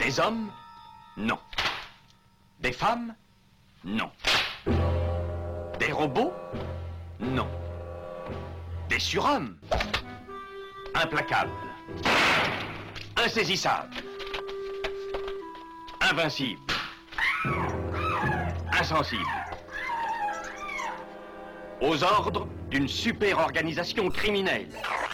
Des hommes? Non. Des femmes? Non. Des robots? Non. Des surhommes? Implacables. Insaisissables. Invincibles. Insensibles. Aux ordres d'une super organisation criminelle.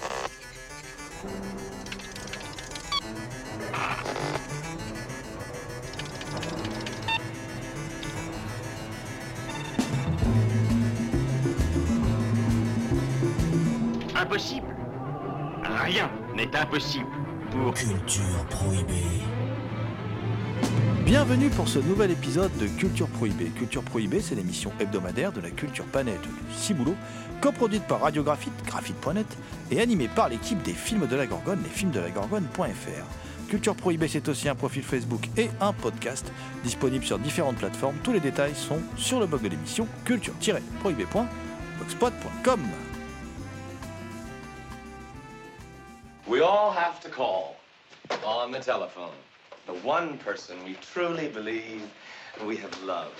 Impossible. Rien n'est impossible pour Culture Prohibée. Bienvenue pour ce nouvel épisode de Culture Prohibée. Culture Prohibée, c'est l'émission hebdomadaire de la culture panette du Ciboulot, coproduite par Radiographite, graphite.net, et animée par l'équipe des Films de la Gorgone, lesfilmsdelagorgone.fr. Culture Prohibée, c'est aussi un profil Facebook et un podcast disponible sur différentes plateformes. Tous les détails sont sur le blog de l'émission culture-prohibée.blogspot.com. We all have to call on the telephone the one person we truly believe we have loved.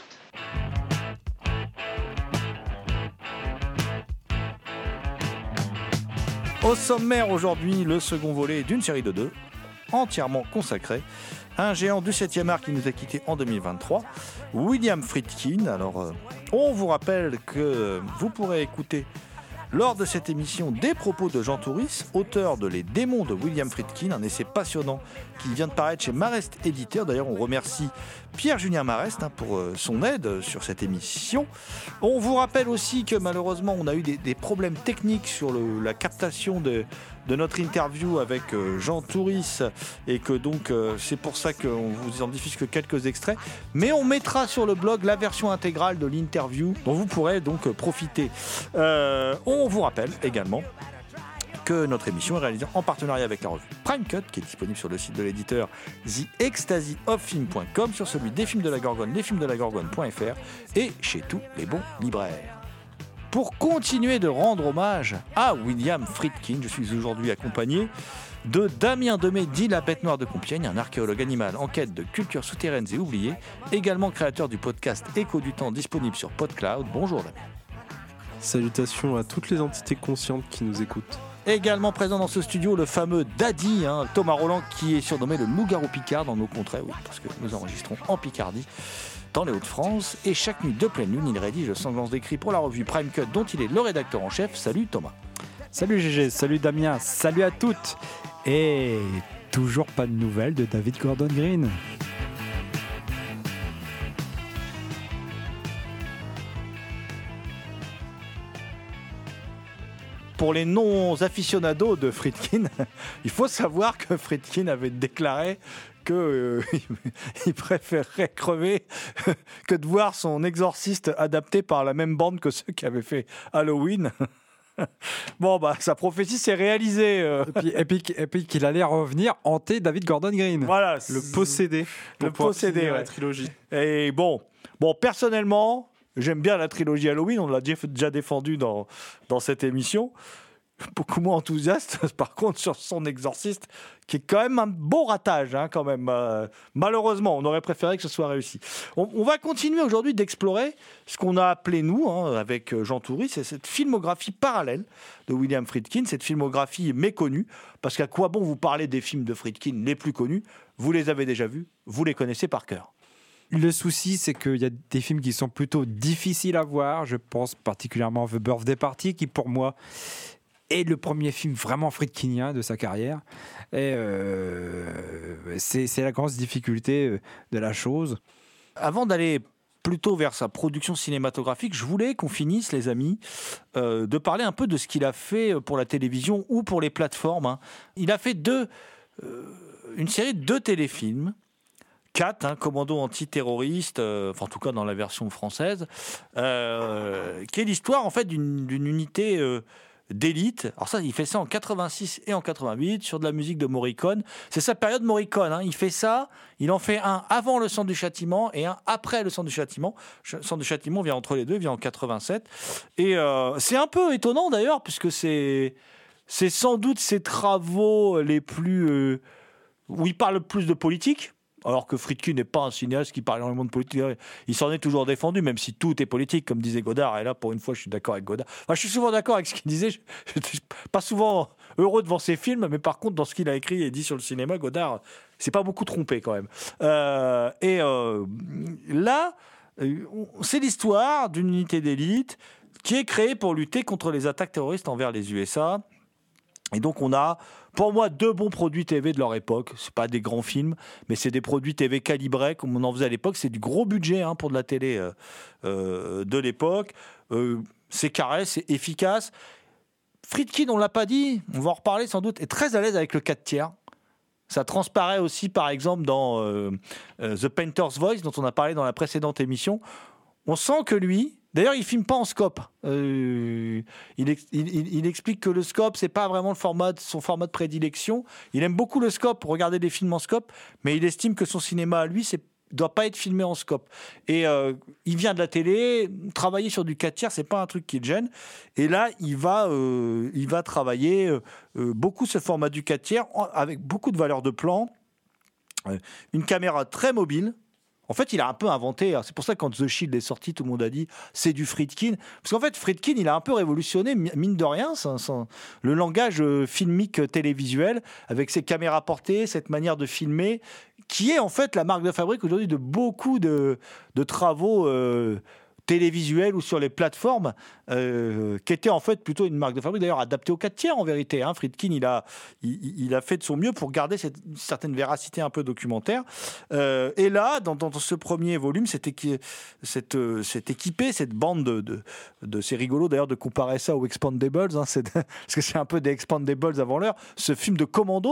Au sommaire aujourd'hui, le second volet d'une série de 2, entièrement consacrée à un géant du 7e art qui nous a quittés en 2023, William Friedkin. Alors, on vous rappelle que vous pourrez écouter lors de cette émission des propos de Jean Touris, auteur de Les démons de William Friedkin, un essai passionnant qui vient de paraître chez Marest Éditeur. D'ailleurs, on remercie Pierre-Julien Marest pour son aide sur cette émission. On vous rappelle aussi que malheureusement, on a eu des problèmes techniques sur la captation de notre interview avec Jean Touris et que donc c'est pour ça qu'on vous en diffuse que quelques extraits. Mais on mettra sur le blog la version intégrale de l'interview dont vous pourrez donc profiter. On vous rappelle également que notre émission est réalisée en partenariat avec la revue Prime Cut, qui est disponible sur le site de l'éditeur TheExtasyOfFilm.com, sur celui des Films de la Gorgone, lesfilmsdelagorgone.fr et chez tous les bons libraires. Pour continuer de rendre hommage à William Friedkin, je suis aujourd'hui accompagné de Damien Demey, dit la bête noire de Compiègne, un archéologue animal en quête de cultures souterraines et oubliées, également créateur du podcast Écho du Temps disponible sur PodCloud. Bonjour Damien. Salutations à toutes les entités conscientes qui nous écoutent. Également présent dans ce studio, le fameux Daddy, Thomas Roland, qui est surnommé le loup-garou Picard dans nos contrées, oui, parce que nous enregistrons en Picardie, dans les Hauts-de-France, et chaque nuit de pleine lune, il rédige le Sanglance d'écrit pour la revue Prime Cut, dont il est le rédacteur en chef. Salut Thomas. Salut GG, salut Damien, salut à toutes. Et toujours pas de nouvelles de David Gordon Green. Pour les non-aficionados de Friedkin, il faut savoir que Friedkin avait déclaré qu'il préférerait crever que de voir son Exorciste adapté par la même bande que ceux qui avaient fait Halloween. Bon, sa prophétie s'est réalisée. Et puis qu'il allait revenir hanter David Gordon Green. Voilà, Le possédé. Le possédé, ouais. La trilogie. Et bon, personnellement, j'aime bien la trilogie Halloween, on l'a déjà défendu dans cette émission. Beaucoup moins enthousiaste, par contre, sur son Exorciste, qui est quand même un beau ratage, quand même. Malheureusement, on aurait préféré que ce soit réussi. On va continuer aujourd'hui d'explorer ce qu'on a appelé, nous, avec Jean Touris, c'est cette filmographie parallèle de William Friedkin, cette filmographie méconnue, parce qu'à quoi bon vous parler des films de Friedkin les plus connus? Vous les avez déjà vus, vous les connaissez par cœur. Le souci, c'est qu'il y a des films qui sont plutôt difficiles à voir. Je pense particulièrement à The Birthday Party, qui pour moi est le premier film vraiment friedkinien de sa carrière. Et c'est la grosse difficulté de la chose. Avant d'aller plutôt vers sa production cinématographique, je voulais qu'on finisse, les amis, de parler un peu de ce qu'il a fait pour la télévision ou pour les plateformes. Il a fait une série de 2 téléfilms. 4, Commando antiterroriste, en tout cas dans la version française, qui est l'histoire en fait d'une unité d'élite. Alors ça, il fait ça en 86 et en 88 sur de la musique de Morricone. C'est sa période Morricone. Il fait ça, il en fait un avant Le Sang du Châtiment et un après Le Sang du Châtiment. Le Sang du Châtiment vient entre les deux, vient en 87. Et c'est un peu étonnant d'ailleurs, puisque c'est sans doute ses travaux les plus où il parle le plus de politique. alors que Friedkin n'est pas un cinéaste qui parle énormément de politique. Il s'en est toujours défendu, même si tout est politique, comme disait Godard. Et là, pour une fois, je suis d'accord avec Godard. Enfin, je suis souvent d'accord avec ce qu'il disait. Je suis pas souvent heureux devant ses films, mais par contre, dans ce qu'il a écrit et dit sur le cinéma, Godard s'est pas beaucoup trompé quand même. Là, c'est l'histoire d'une unité d'élite qui est créée pour lutter contre les attaques terroristes envers les USA. Et donc on a, pour moi, 2 bons produits TV de leur époque. C'est pas des grands films, mais c'est des produits TV calibrés comme on en faisait à l'époque. C'est du gros budget pour de la télé de l'époque. C'est carré, c'est efficace. Friedkin, on l'a pas dit, on va en reparler sans doute, est très à l'aise avec le 4/3. Ça transparaît aussi, par exemple, dans The Painter's Voice, dont on a parlé dans la précédente émission. On sent que lui... D'ailleurs, il ne filme pas en scope. Il explique que le scope, ce n'est pas vraiment son format de prédilection. Il aime beaucoup le scope, regarder des films en scope, mais il estime que son cinéma, à lui, ne doit pas être filmé en scope. Et il vient de la télé, travailler sur du 4/3, ce n'est pas un truc qui le gêne. Et là, il va travailler beaucoup ce format du 4/3, avec beaucoup de valeur de plan, une caméra très mobile. En fait, il a un peu inventé, c'est pour ça que quand The Shield est sorti, tout le monde a dit c'est du Friedkin. Parce qu'en fait, Friedkin, il a un peu révolutionné, mine de rien, le langage filmique télévisuel, avec ses caméras portées, cette manière de filmer, qui est en fait la marque de fabrique aujourd'hui de beaucoup de travaux télévisuels ou sur les plateformes, qui était en fait plutôt une marque de fabrique, d'ailleurs adaptée au 4/3 en vérité. Friedkin, il a fait de son mieux pour garder cette certaine véracité un peu documentaire. Et là, dans ce premier volume, c'est équipé, cette bande c'est rigolo d'ailleurs de comparer ça aux Expendables, parce que c'est un peu des Expendables avant l'heure. Ce film de commando,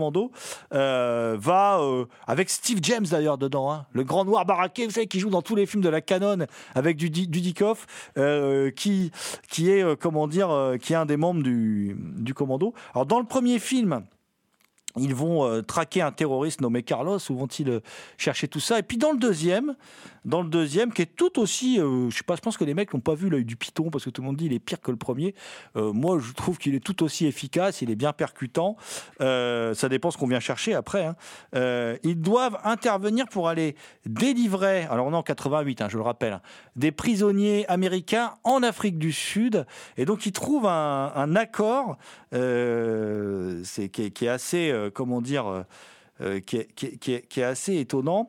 va avec Steve James d'ailleurs dedans, le grand noir baraqué, vous savez, qui joue dans tous les films de la canon avec Dudikoff, qui est qui est un des membres du commando. Alors dans le premier film, ils vont traquer un terroriste nommé Carlos, où vont-ils chercher tout ça? Et puis dans le deuxième, qui est tout aussi, je sais pas, je pense que les mecs n'ont pas vu l'œil du python, parce que tout le monde dit il est pire que le premier. Moi, je trouve qu'il est tout aussi efficace, il est bien percutant. Ça dépend ce qu'on vient chercher après. Ils doivent intervenir pour aller délivrer, alors on est en 88, je le rappelle, des prisonniers américains en Afrique du Sud. Et donc ils trouvent un accord qui est assez... qui est assez étonnant,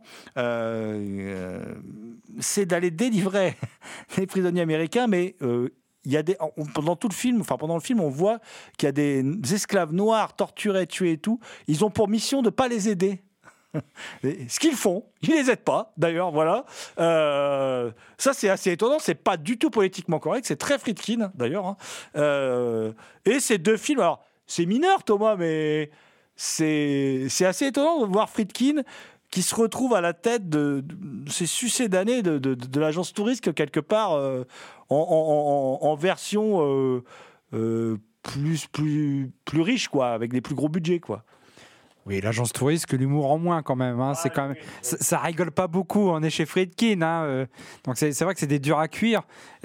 c'est d'aller délivrer les prisonniers américains, mais il y a pendant le film, on voit qu'il y a des esclaves noirs torturés, tués et tout. Ils ont pour mission de ne pas les aider. Ce qu'ils font, ils les aident pas d'ailleurs, voilà. Ça c'est assez étonnant, c'est pas du tout politiquement correct, c'est très Friedkin d'ailleurs. Et ces 2 films, alors c'est mineur Thomas, mais c'est assez étonnant de voir Friedkin qui se retrouve à la tête de ces succédanés de l'agence touriste, quelque part en version plus riche, quoi, avec des plus gros budgets, quoi. Oui, l'agence touriste, que l'humour en moins quand même. C'est quand même, ça rigole pas beaucoup. On est chez Friedkin, donc c'est vrai que c'est des durs à cuire.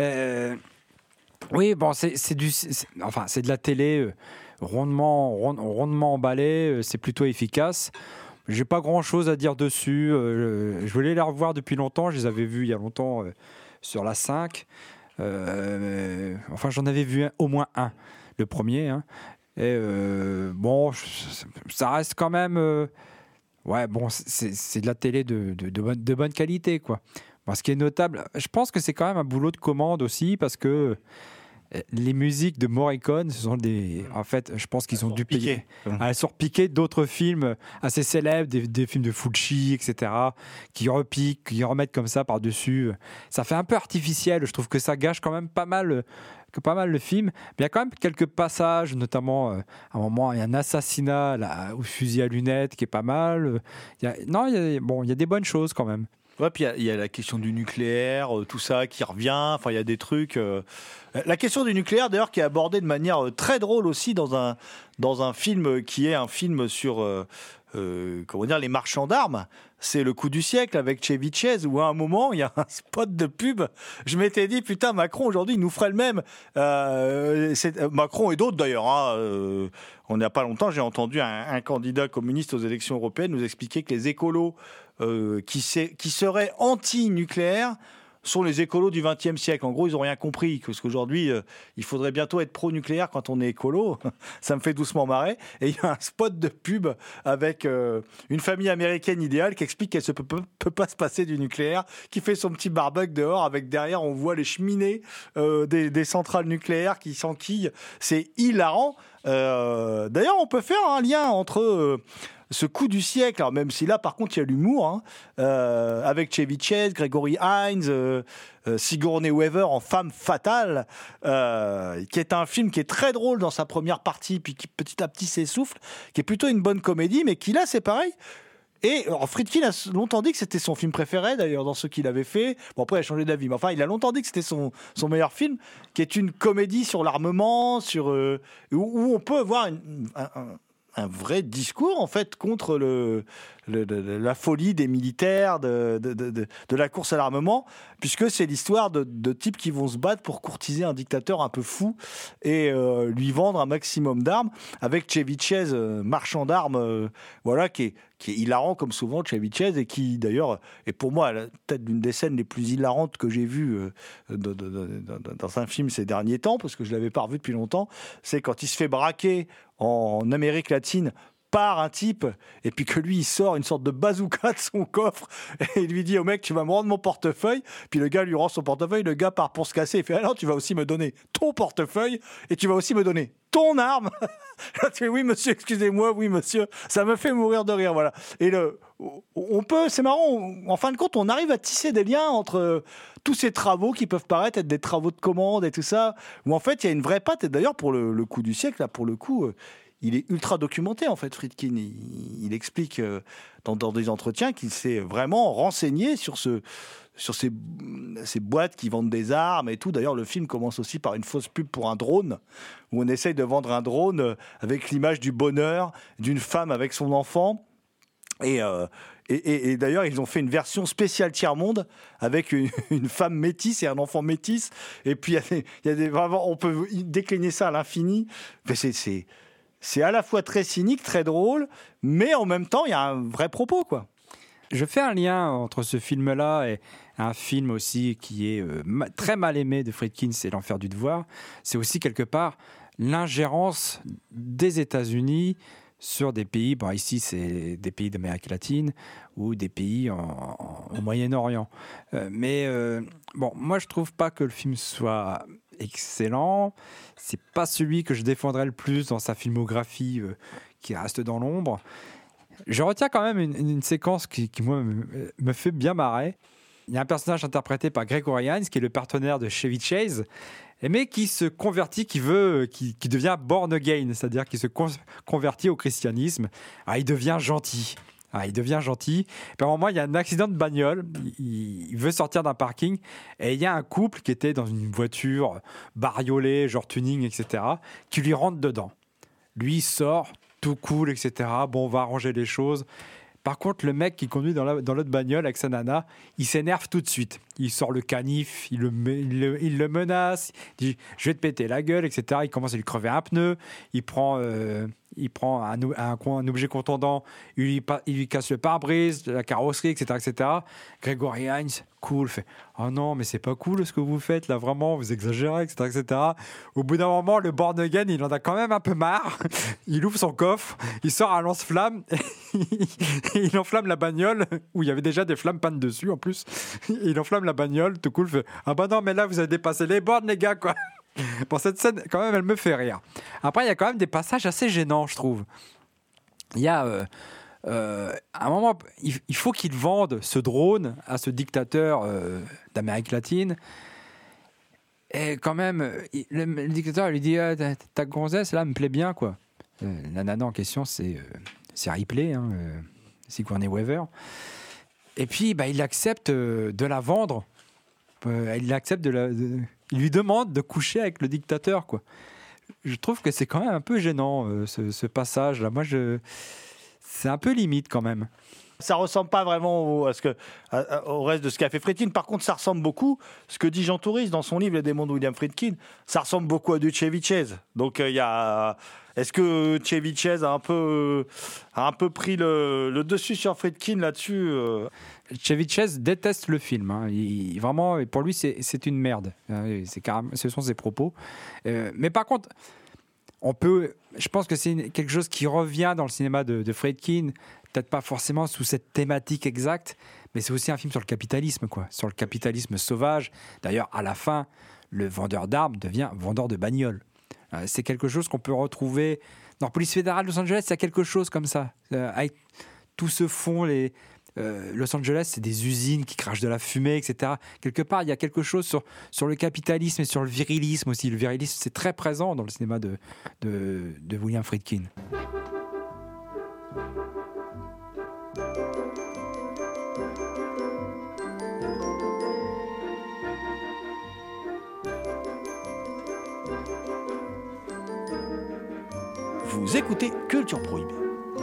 Oui, bon, c'est de la télé rondement emballé. C'est plutôt efficace. J'ai pas grand chose à dire dessus. Je voulais les revoir depuis longtemps. Je les avais vus il y a longtemps sur la 5. J'en avais vu au moins un, le premier. Et ça reste quand même. C'est de la télé de bonne qualité, quoi. Bon, ce qui est notable, je pense que c'est quand même un boulot de commande aussi, parce que les musiques de Morricone, ce sont en fait, je pense qu'ils ont dû payer. Elles sont repiquées d'autres films assez célèbres, des films de Fulci, etc., qui repiquent, qui remettent comme ça par-dessus. Ça fait un peu artificiel. Je trouve que ça gâche quand même pas mal le film. Mais il y a quand même quelques passages, notamment à un moment, il y a un assassinat au fusil à lunettes qui est pas mal. Il y a des bonnes choses quand même. Ouais, puis il y a la question du nucléaire, tout ça qui revient. Enfin, il y a des trucs. La question du nucléaire, d'ailleurs, qui est abordée de manière très drôle aussi dans un film qui est un film sur les marchands d'armes. C'est le coup du siècle avec Chevy Chase où à un moment il y a un spot de pub. Je m'étais dit putain, Macron aujourd'hui il nous ferait le même. Macron et d'autres d'ailleurs. On n'y a pas longtemps, j'ai entendu un candidat communiste aux élections européennes nous expliquer que les écolos qui seraient anti-nucléaires sont les écolos du XXe siècle. En gros, ils n'ont rien compris. Parce qu'aujourd'hui, il faudrait bientôt être pro-nucléaire quand on est écolo. Ça me fait doucement marrer. Et il y a un spot de pub avec une famille américaine idéale qui explique qu'elle ne peut pas se passer du nucléaire, qui fait son petit barbecue dehors avec derrière, on voit les cheminées des centrales nucléaires qui s'enquillent. C'est hilarant. D'ailleurs, on peut faire un lien entre... ce coup du siècle, alors même si là par contre il y a l'humour, avec Chevy Chase, Gregory Hines, Sigourney Weaver en femme fatale, qui est un film qui est très drôle dans sa première partie, puis qui petit à petit s'essouffle, qui est plutôt une bonne comédie, mais qui là c'est pareil. Et alors, Friedkin a longtemps dit que c'était son film préféré, d'ailleurs, dans ceux qu'il avait fait. Bon, après, il a changé d'avis, mais enfin, il a longtemps dit que c'était son meilleur film, qui est une comédie sur l'armement, où on peut voir un vrai discours en fait contre la folie des militaires, de la course à l'armement, puisque c'est l'histoire de types qui vont se battre pour courtiser un dictateur un peu fou et lui vendre un maximum d'armes, avec Chevy Chase, marchand d'armes, qui est hilarant comme souvent, Chevy Chase, et qui d'ailleurs est pour moi peut-être l'une des scènes les plus hilarantes que j'ai vues dans un film ces derniers temps, parce que je l'avais pas revu depuis longtemps. C'est quand il se fait braquer en Amérique latine par un type, et puis que lui il sort une sorte de bazooka de son coffre et il lui dit au mec, tu vas me rendre mon portefeuille, puis le gars lui rend son portefeuille, le gars part pour se casser, il fait alors tu vas aussi me donner ton portefeuille et tu vas aussi me donner ton arme. Oui monsieur, excusez-moi, oui monsieur, ça me fait mourir de rire, voilà. Et c'est marrant, en fin de compte on arrive à tisser des liens entre tous ces travaux qui peuvent paraître être des travaux de commande et tout ça, où en fait il y a une vraie patte. Et d'ailleurs pour le coup du siècle, là pour le coup il est ultra documenté en fait, Friedkin. Il explique dans des entretiens qu'il s'est vraiment renseigné sur ces boîtes qui vendent des armes et tout. D'ailleurs, le film commence aussi par une fausse pub pour un drone, où on essaye de vendre un drone avec l'image du bonheur d'une femme avec son enfant. Et d'ailleurs, ils ont fait une version spéciale tiers-monde avec une femme métisse et un enfant métis. Et puis, vraiment, on peut décliner ça à l'infini. Mais c'est à la fois très cynique, très drôle, mais en même temps, il y a un vrai propos, quoi. Je fais un lien entre ce film-là et un film aussi qui est très mal aimé de Friedkin, c'est L'Enfer du Devoir. C'est aussi quelque part l'ingérence des États-Unis sur des pays, bon ici c'est des pays d'Amérique latine ou des pays au Moyen-Orient. Moi je trouve pas que le film soit excellent. C'est pas celui que je défendrais le plus dans sa filmographie qui reste dans l'ombre. Je retiens quand même une séquence qui moi, me fait bien marrer. Il y a un personnage interprété par Gregory Hines, qui est le partenaire de Chevy Chase, mais qui se convertit, qui devient born again, c'est-à-dire qui se convertit au christianisme. Il devient gentil. Puis à un moment, il y a un accident de bagnole. Il veut sortir d'un parking et il y a un couple qui était dans une voiture bariolée, genre tuning, etc., qui lui rentre dedans. Lui, il sort, tout cool, etc. Bon, on va arranger les choses. Par contre, le mec qui conduit dans l'autre bagnole avec sa nana, il s'énerve tout de suite. Il sort le canif, il le menace, il dit « je vais te péter la gueule », etc. Il commence à lui crever un pneu, il prend un objet contondant, il lui casse le pare-brise, la carrosserie, etc. etc. Gregory Hines, cool, fait « oh non, mais c'est pas cool ce que vous faites là, vraiment, vous exagérez, etc. etc. » Au bout d'un moment, le born again, il en a quand même un peu marre. Il ouvre son coffre, il sort un lance-flamme, il enflamme la bagnole, où il y avait déjà des flammes pannes dessus en plus. Il enflamme la bagnole, tout cool, fait « ah bah non, mais là, vous avez dépassé les bornes, les gars, quoi !» Bon, cette scène, quand même, elle me fait rire. Après, il y a quand même des passages assez gênants, je trouve. Il y a... à un moment, il faut qu'il vende ce drone à ce dictateur d'Amérique latine. Et quand même, le dictateur lui dit ta gonzesse, là, me plaît bien, quoi. La nana en question, c'est Ripley, Sigourney Weaver. Et puis, il accepte de la vendre. Il accepte il lui demande de coucher avec le dictateur, quoi. Je trouve que c'est quand même un peu gênant, ce passage-là. Moi, c'est un peu limite quand même. Ça ressemble pas vraiment au reste de ce qu'a fait Friedkin. Par contre, ça ressemble beaucoup, ce que dit Jean Touris dans son livre Les démons de William Friedkin, ça ressemble beaucoup à du Chevy Chase. Donc, est-ce que Chevy Chase a un peu pris le dessus sur Friedkin là-dessus Chevy Chase déteste le film. Hein. Vraiment, pour lui, c'est une merde. Ce sont ses propos. Mais par contre, je pense que c'est quelque chose qui revient dans le cinéma de Friedkin. Peut-être pas forcément sous cette thématique exacte, mais c'est aussi un film sur le capitalisme, quoi, sur le capitalisme sauvage. D'ailleurs, à la fin, le vendeur d'armes devient vendeur de bagnoles. C'est quelque chose qu'on peut retrouver dans la police fédérale de Los Angeles. Il y a quelque chose comme ça, avec tout ce fond. Los Angeles, c'est des usines qui crachent de la fumée, etc. Quelque part, il y a quelque chose sur le capitalisme et sur le virilisme aussi. Le virilisme, c'est très présent dans le cinéma de William Friedkin. Vous écoutez Culture Prohibée.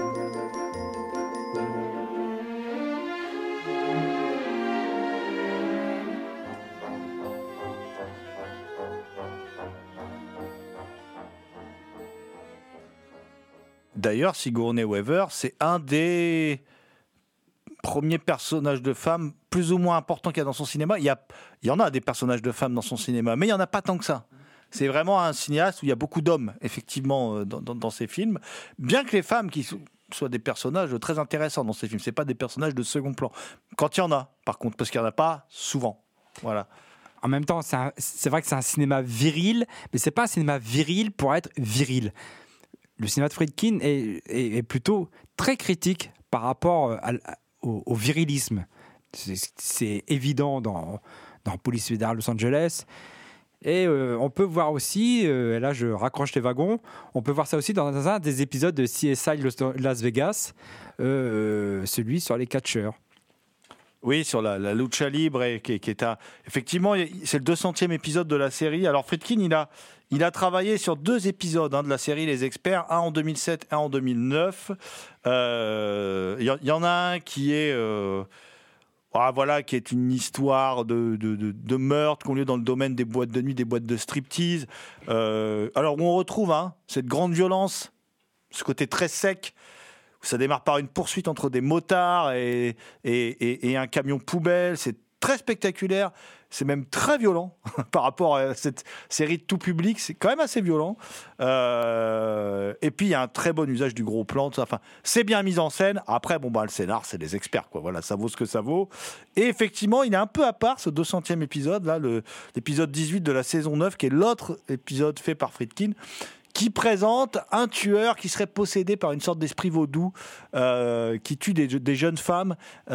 D'ailleurs, Sigourney Weaver, c'est un des premiers personnages de femmes plus ou moins importants qu'il y a dans son cinéma. Il y en a des personnages de femmes dans son cinéma, mais il n'y en a pas tant que ça. C'est vraiment un cinéaste où il y a beaucoup d'hommes, effectivement, dans ses films. Bien que les femmes qui soient des personnages très intéressants dans ses films, ce n'est pas des personnages de second plan. Quand il y en a, par contre, parce qu'il n'y en a pas souvent. Voilà. En même temps, c'est vrai que c'est un cinéma viril, mais ce n'est pas un cinéma viril pour être viril. Le cinéma de Friedkin est plutôt très critique par rapport au virilisme. C'est évident dans Police fédérale Los Angeles. Et on peut voir aussi, et là je raccroche les wagons, on peut voir ça aussi dans un des épisodes de CSI Las Vegas, celui sur les catcheurs. Oui, sur la lucha libre, qui est effectivement, c'est le 200e épisode de la série. Alors Friedkin, il a travaillé sur 2 épisodes de la série Les Experts, un en 2007, un en 2009. Il y en a un qui est... qui est une histoire de meurtre qui ont lieu dans le domaine des boîtes de nuit, des boîtes de striptease. Alors, où on retrouve cette grande violence, ce côté très sec, où ça démarre par une poursuite entre des motards et un camion poubelle. C'est très spectaculaire. C'est même très violent par rapport à cette série de tout public. C'est quand même assez violent. Et puis, il y a un très bon usage du gros plan. Enfin, c'est bien mis en scène. Après, le scénar, c'est des experts, quoi. Voilà, ça vaut ce que ça vaut. Et effectivement, il est un peu à part, ce 200e épisode, là, l'épisode 18 de la saison 9, qui est l'autre épisode fait par Friedkin, qui présente un tueur qui serait possédé par une sorte d'esprit vaudou qui tue des jeunes femmes.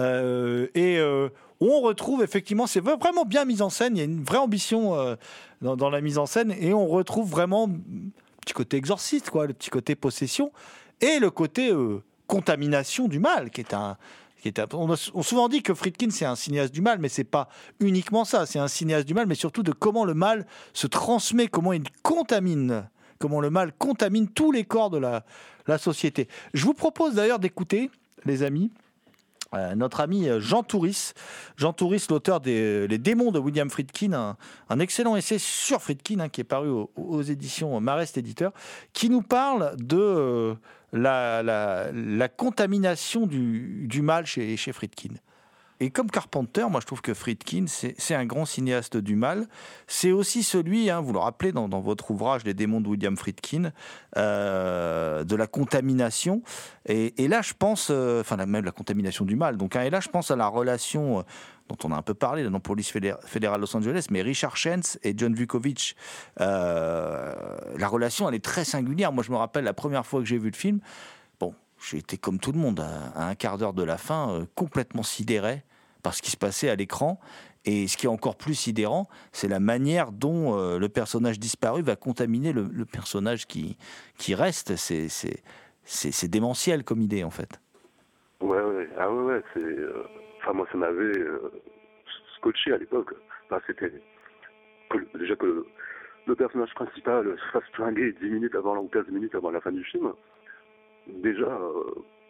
On retrouve effectivement, c'est vraiment bien mis en scène, il y a une vraie ambition dans la mise en scène, et on retrouve vraiment le petit côté exorciste, quoi, le petit côté possession, et le côté contamination du mal, on a souvent dit que Friedkin c'est un cinéaste du mal, mais c'est pas uniquement ça, c'est un cinéaste du mal, mais surtout de comment le mal se transmet, comment le mal contamine tous les corps de la société. Je vous propose d'ailleurs d'écouter, les amis, notre ami Jean Touris, l'auteur des Les démons de William Friedkin, un excellent essai sur Friedkin qui est paru aux éditions Marest Éditeur, qui nous parle de la contamination du mal chez Friedkin. Et comme Carpenter, moi je trouve que Friedkin, c'est un grand cinéaste du mal. C'est aussi celui, vous le rappelez dans votre ouvrage Les démons de William Friedkin, de la contamination. Et là, je pense, même la contamination du mal. Donc, et là, je pense à la relation dont on a un peu parlé dans Police fédérale Los Angeles, mais Richard Chance et John Vukovich. La relation, elle est très singulière. Moi, je me rappelle la première fois que j'ai vu le film. J'ai été comme tout le monde, à un quart d'heure de la fin, complètement sidéré par ce qui se passait à l'écran. Et ce qui est encore plus sidérant, c'est la manière dont le personnage disparu va contaminer le personnage qui reste. C'est démentiel comme idée, en fait. Ouais. Ah ouais, moi, ça m'avait scotché à l'époque. C'était déjà que le personnage principal se fasse flinguer 10 minutes avant ou 15 minutes avant la fin du film. Déjà,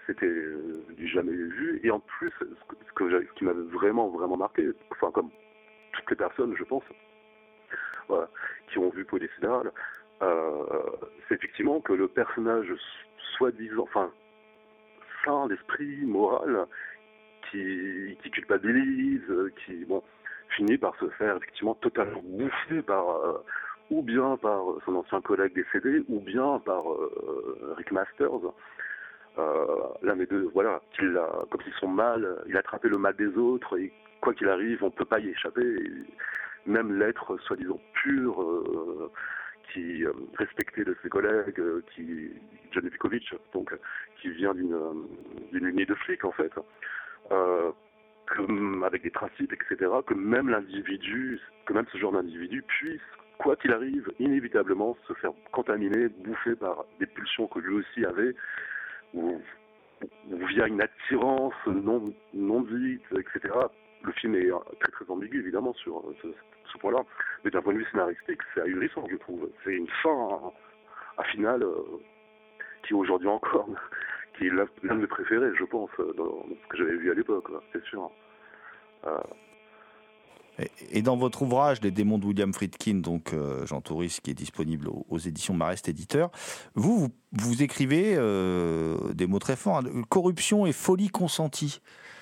c'était du jamais vu. Et en plus, ce qui m'avait vraiment marqué, enfin comme toutes les personnes, je pense, voilà, qui ont vu Police Fédérale, c'est effectivement que le personnage soi-disant, enfin, sain d'esprit, moral, qui culpabilise, qui finit par se faire effectivement totalement bouffer ou bien par son ancien collègue décédé, ou bien par Rick Masters. L'un des deux, voilà, comme s'ils sont mal, il a attrapé le mal des autres, et quoi qu'il arrive, on ne peut pas y échapper. Et même l'être soi-disant pur, qui respecté de ses collègues, John Vikovic, donc qui vient d'une lignée de flics en fait, avec des principes, etc., que même ce genre d'individu puisse, quoi qu'il arrive, inévitablement se faire contaminer, bouffer par des pulsions que lui aussi avait, ou via une attirance non dite, etc. Le film est très très ambigu évidemment sur ce point-là, mais d'un point de vue scénaristique, c'est ahurissant, je trouve. C'est une fin à finale qui aujourd'hui encore, qui est l'un de mes préférés, je pense, dans ce que j'avais vu à l'époque, c'est sûr. Et dans votre ouvrage, Les démons de William Friedkin, donc Jean Touris, qui est disponible aux éditions Marest Éditeur, vous écrivez des mots très forts, hein, corruption et folie consentie.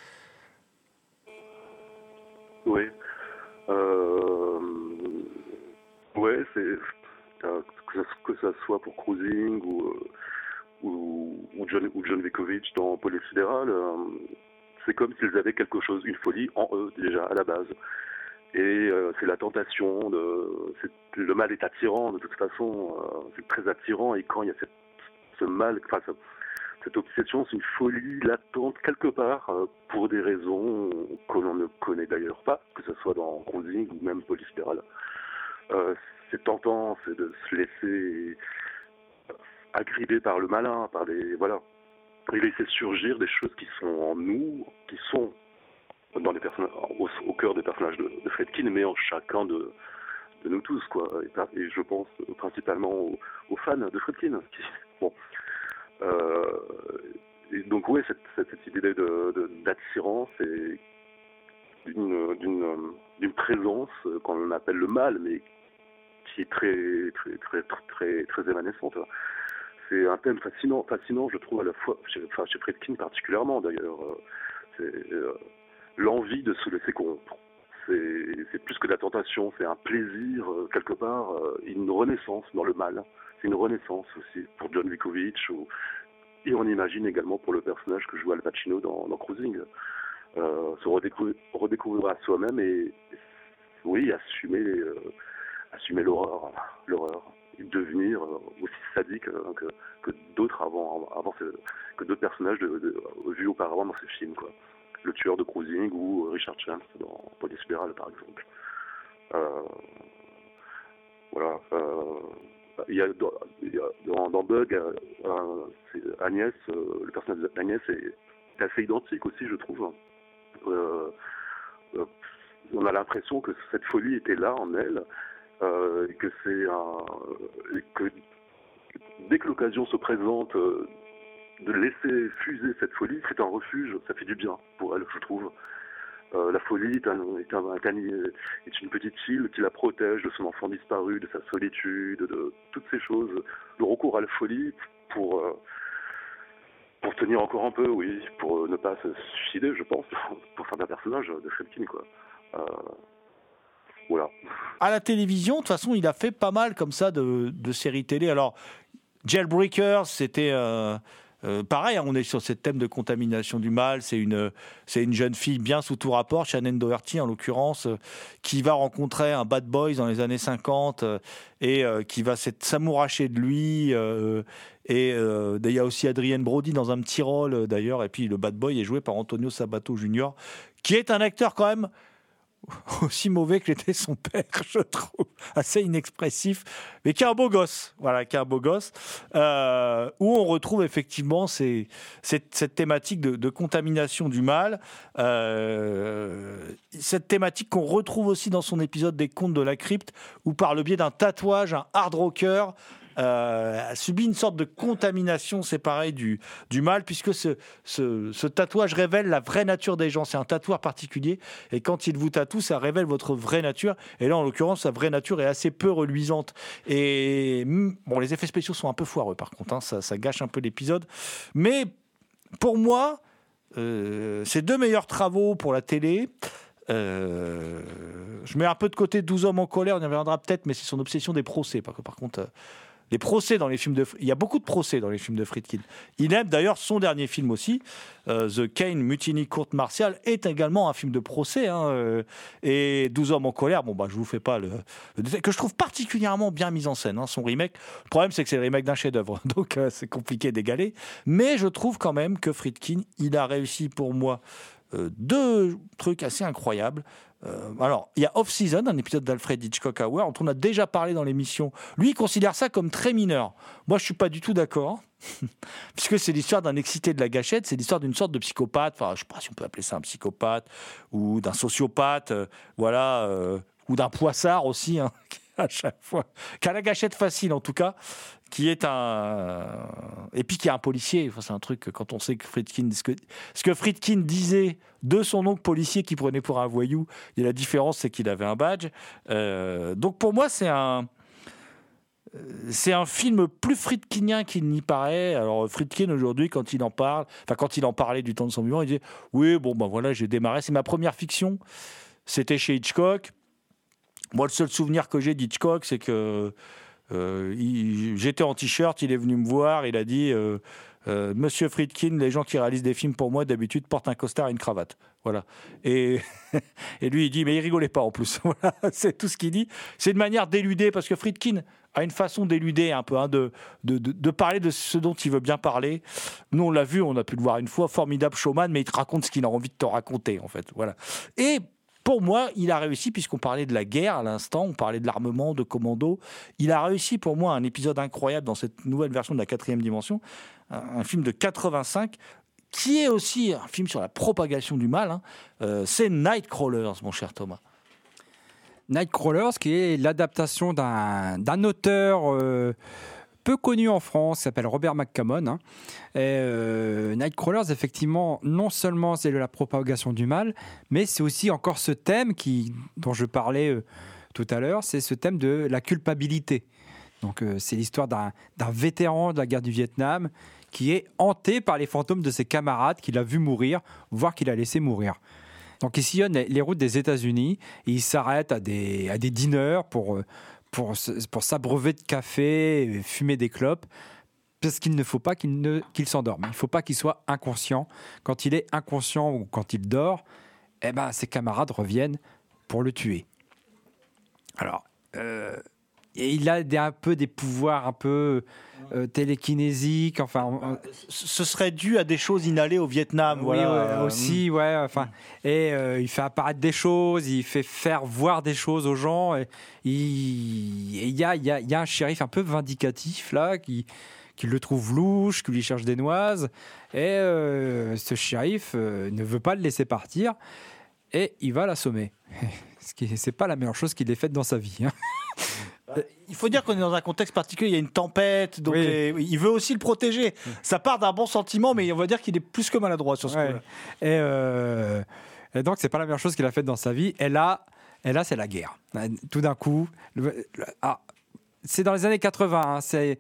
Oui. Ouais, c'est que ça soit pour Cruising ou John Vikovic dans Police Fédérale, c'est comme s'ils avaient quelque chose, une folie en eux déjà à la base. Et c'est la tentation, le mal est attirant de toute façon, c'est très attirant, et quand il y a ce mal, enfin, cette obsession, c'est une folie latente quelque part, pour des raisons que l'on ne connaît d'ailleurs pas, que ce soit dans Cruising ou même Police Fédérale. C'est tentant, c'est de se laisser agripper par le malin, et laisser surgir des choses qui sont en nous, qui sont dans les au cœur des personnages de Friedkin, mais en chacun de nous tous, quoi. Et je pense principalement aux fans de Friedkin. Et donc oui, cette idée d'attirance et d'une présence qu'on appelle le mal, mais qui est très très très très très évanescente. C'est un thème fascinant, je trouve, à la fois chez Friedkin particulièrement d'ailleurs. C'est l'envie de se laisser corrompre. C'est plus que de la tentation, c'est un plaisir quelque part, une renaissance dans le mal. C'est une renaissance aussi pour John Vikovic, et on imagine également pour le personnage que joue Al Pacino dans Cruising. Se redécouvrir à soi-même et oui, assumer l'horreur, et devenir aussi sadique que d'autres que d'autres personnages vus auparavant dans ces films, quoi. Le tueur de Cruising ou Richard Chance dans Police Fédérale, par exemple. Voilà. Il y a dans Bug, Agnès, le personnage d'Agnès est assez identique aussi, je trouve. On a l'impression que cette folie était là en elle, que que dès que l'occasion se présente de laisser fuser cette folie, c'est un refuge, ça fait du bien pour elle, je trouve. La folie est une petite île qui la protège de son enfant disparu, de sa solitude, de toutes ces choses. Le recours à la folie pour tenir encore un peu, oui, pour ne pas se suicider, je pense, pour faire un personnage de Friedkin, quoi. Voilà. À la télévision, de toute façon, il a fait pas mal comme ça de séries télé. Alors, Jailbreakers, c'était... pareil, on est sur ce thème de contamination du mal. C'est une jeune fille bien sous tout rapport, Shannon Doherty en l'occurrence, qui va rencontrer un bad boy dans les années 50 et qui va s'amouracher de lui. Et il y a aussi Adrien Brody dans un petit rôle d'ailleurs. Et puis le bad boy est joué par Antonio Sabato Jr., qui est un acteur quand même aussi mauvais que l'était son père, je trouve, assez inexpressif, mais qui est un beau gosse, voilà, où on retrouve effectivement cette thématique de contamination du mal, cette thématique qu'on retrouve aussi dans son épisode des Contes de la Crypte, où par le biais d'un tatouage, un hard rocker subit une sorte de contamination, c'est pareil, du mal, puisque ce tatouage révèle la vraie nature des gens. C'est un tatouage particulier, et quand il vous tatoue, ça révèle votre vraie nature. Et là, en l'occurrence, sa vraie nature est assez peu reluisante. Et bon, les effets spéciaux sont un peu foireux, par contre, hein, ça gâche un peu l'épisode. Mais pour moi, ces 2 meilleurs travaux pour la télé. Je mets un peu de côté 12 hommes en colère, on y reviendra peut-être, mais c'est son obsession des procès. Par contre, les procès dans les films il y a beaucoup de procès dans les films de Friedkin. Il aime d'ailleurs son dernier film aussi, The Kane Mutiny Court Martial, est également un film de procès. Et 12 hommes en colère, je vous fais pas le détail, que je trouve particulièrement bien mis en scène. Son remake, le problème c'est que c'est le remake d'un chef-d'œuvre, donc c'est compliqué d'égaler. Mais je trouve quand même que Friedkin, il a réussi pour moi 2 trucs assez incroyables. Alors, il y a Off-Season, un épisode d'Alfred Hitchcock Hour, dont on a déjà parlé dans l'émission. Lui, il considère ça comme très mineur. Moi, je ne suis pas du tout d'accord, puisque c'est l'histoire d'un excité de la gâchette, c'est l'histoire d'une sorte de psychopathe, enfin, je ne sais pas si on peut appeler ça un psychopathe, ou d'un sociopathe, ou d'un poissard aussi, à chaque fois, qui a la gâchette facile en tout cas, qui est et puis qui est un policier. Enfin, c'est un truc, quand on sait que Friedkin, ce que Friedkin disait de son oncle policier qui prenait pour un voyou, et la différence c'est qu'il avait un badge. Donc pour moi c'est un film plus friedkinien qu'il n'y paraît. Alors Friedkin aujourd'hui, quand il en parlait du temps de son vivant, il disait oui, voilà, j'ai démarré, c'est ma première fiction, c'était chez Hitchcock. Moi, le seul souvenir que j'ai d'Hitchcock, c'est que j'étais en t-shirt, il est venu me voir, il a dit Monsieur Friedkin, les gens qui réalisent des films pour moi, d'habitude, portent un costard et une cravate. Voilà. Et lui, il dit, mais il rigolait pas en plus. Voilà, c'est tout ce qu'il dit. C'est une manière d'éluder, parce que Friedkin a une façon d'éluder un peu, de parler de ce dont il veut bien parler. Nous, on l'a vu, on a pu le voir une fois, formidable showman, mais il te raconte ce qu'il a envie de te raconter, en fait. Voilà. Et pour moi, il a réussi, puisqu'on parlait de la guerre à l'instant, on parlait de l'armement, de commando. Il a réussi pour moi un épisode incroyable dans cette nouvelle version de la 4e dimension, un film de 85, qui est aussi un film sur la propagation du mal. C'est Nightcrawlers, mon cher Thomas. Nightcrawlers, qui est l'adaptation d'un auteur peu connu en France, qui s'appelle Robert McCammon. Nightcrawlers, effectivement, non seulement c'est de la propagation du mal, mais c'est aussi encore ce thème dont je parlais tout à l'heure, c'est ce thème de la culpabilité. Donc c'est l'histoire d'un vétéran de la guerre du Vietnam qui est hanté par les fantômes de ses camarades qu'il a vu mourir, voire qu'il a laissé mourir. Donc il sillonne les routes des États-Unis et il s'arrête à des diners pour s'abreuver de café et fumer des clopes, parce qu'il ne faut pas qu'il s'endorme. Il ne faut pas qu'il soit inconscient. Quand il est inconscient ou quand il dort, ses camarades reviennent pour le tuer. Alors, et il a un peu des pouvoirs un peu télékinésiques. Enfin, ce serait dû à des choses inhalées au Vietnam. Oui, aussi, ouais. Enfin, et il fait apparaître des choses, il fait faire voir des choses aux gens. Et il y a un shérif un peu vindicatif là qui le trouve louche, qui lui cherche des noises. Et ce shérif ne veut pas le laisser partir et il va l'assommer. C'est pas la meilleure chose qu'il ait faite dans sa vie. Il faut dire qu'on est dans un contexte particulier, il y a une tempête, donc il veut aussi le protéger. Ça part d'un bon sentiment, mais on va dire qu'il est plus que maladroit sur ce coup-là. Et donc, c'est pas la meilleure chose qu'il a faite dans sa vie. Et là, c'est la guerre. Tout d'un coup, c'est dans les années 80, c'est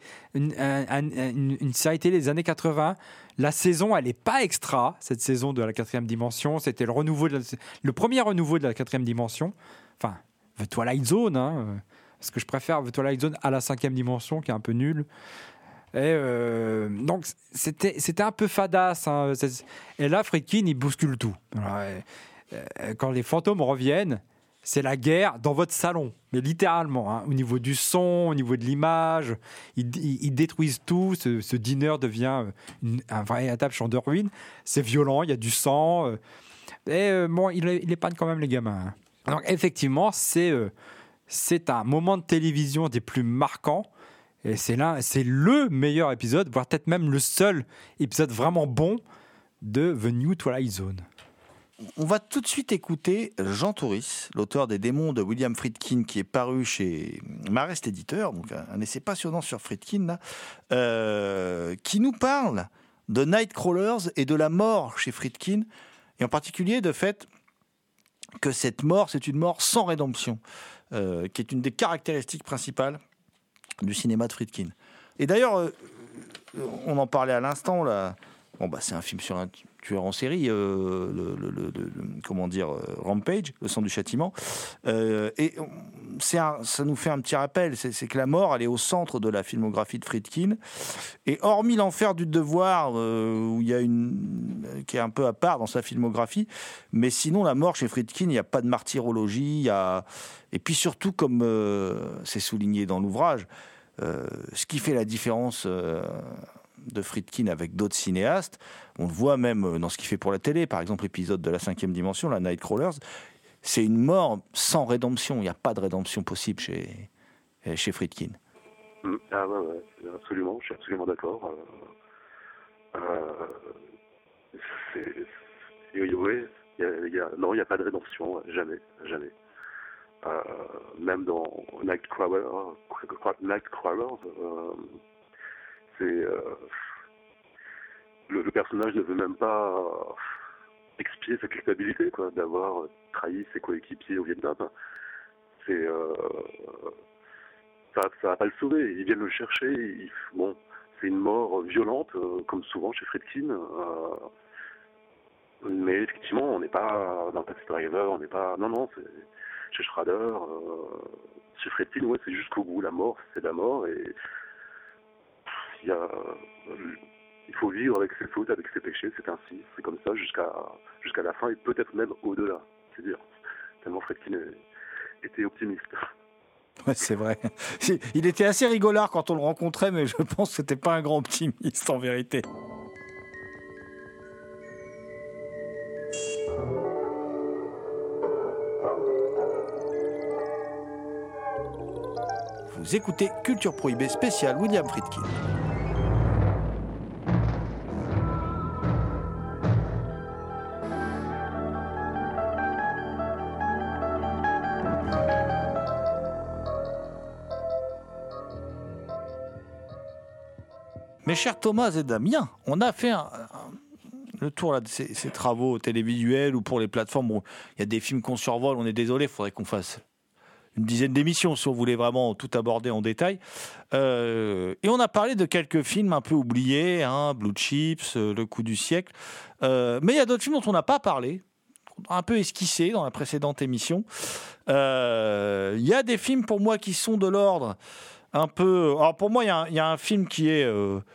une série télé des années 80. La saison, elle n'est pas extra, cette saison de la 4e dimension. C'était le premier renouveau de la 4e dimension. Enfin, The Twilight Zone, parce que je préfère The Twilight Zone à la 5e dimension, qui est un peu nulle. Et donc, c'était un peu fadasse. Et là, Friedkin, il bouscule tout. Quand les fantômes reviennent, c'est la guerre dans votre salon, mais littéralement, au niveau du son, au niveau de l'image, ils détruisent tout. Ce dîner devient un véritable champ de ruines. C'est violent, il y a du sang. Il épargne quand même les gamins. Donc effectivement, c'est un moment de télévision des plus marquants. Et c'est le meilleur épisode, voire peut-être même le seul épisode vraiment bon de The New Twilight Zone. on va tout de suite écouter Jean Touris, l'auteur des Démons de William Friedkin, qui est paru chez Marest Éditeur, donc un essai passionnant sur Friedkin, là, qui nous parle de Nightcrawlers et de la mort chez Friedkin, et en particulier de fait que cette mort, c'est une mort sans rédemption, qui est une des caractéristiques principales du cinéma de Friedkin. Et d'ailleurs, on en parlait à l'instant, là. Bon, bah, c'est un film sur un tueur en série, Rampage, le sang du châtiment. Et ça nous fait un petit rappel, c'est que la mort, elle est au centre de la filmographie de Friedkin. Et hormis l'enfer du devoir, où il y a qui est un peu à part dans sa filmographie, mais sinon, la mort chez Friedkin, il n'y a pas de martyrologie. Et puis surtout, comme c'est souligné dans l'ouvrage, ce qui fait la différence de Friedkin avec d'autres cinéastes, on le voit même dans ce qu'il fait pour la télé, par exemple l'épisode de la 5e dimension, la Nightcrawlers, c'est une mort sans rédemption, il n'y a pas de rédemption possible chez Friedkin. Ah ouais, absolument, je suis absolument d'accord. Non, il n'y a pas de rédemption, jamais. Même dans Nightcrawlers, le personnage ne veut même pas expier sa culpabilité, quoi, d'avoir trahi ses coéquipiers au Vietnam. Ça va pas le sauver. Ils viennent le chercher. C'est une mort violente, comme souvent chez Friedkin. Mais effectivement, on n'est pas dans Taxi Driver, on n'est pas. Non, c'est chez Schrader. Chez Friedkin, ouais, c'est jusqu'au bout. La mort, c'est la mort, et il faut vivre avec ses fautes, avec ses péchés, c'est ainsi, c'est comme ça jusqu'à la fin, et peut-être même au-delà, c'est dire, tellement Friedkin était optimiste. Ouais, c'est vrai. Il était assez rigolard quand on le rencontrait, mais je pense que c'était pas un grand optimiste en vérité. Vous écoutez Culture Prohibée spéciale William Friedkin. Mes chers Thomas et Damien, on a fait le tour là, de ces travaux télévisuels ou pour les plateformes. Bon, il y a des films qu'on survole, on est désolé, il faudrait qu'on fasse une dizaine d'émissions si on voulait vraiment tout aborder en détail. Et on a parlé de quelques films un peu oubliés, Blue Chips, Le coup du siècle. Mais il y a d'autres films dont on n'a pas parlé, un peu esquissés dans la précédente émission. Il y a des films pour moi qui sont de l'ordre un peu... Alors pour moi, il y a un film qui est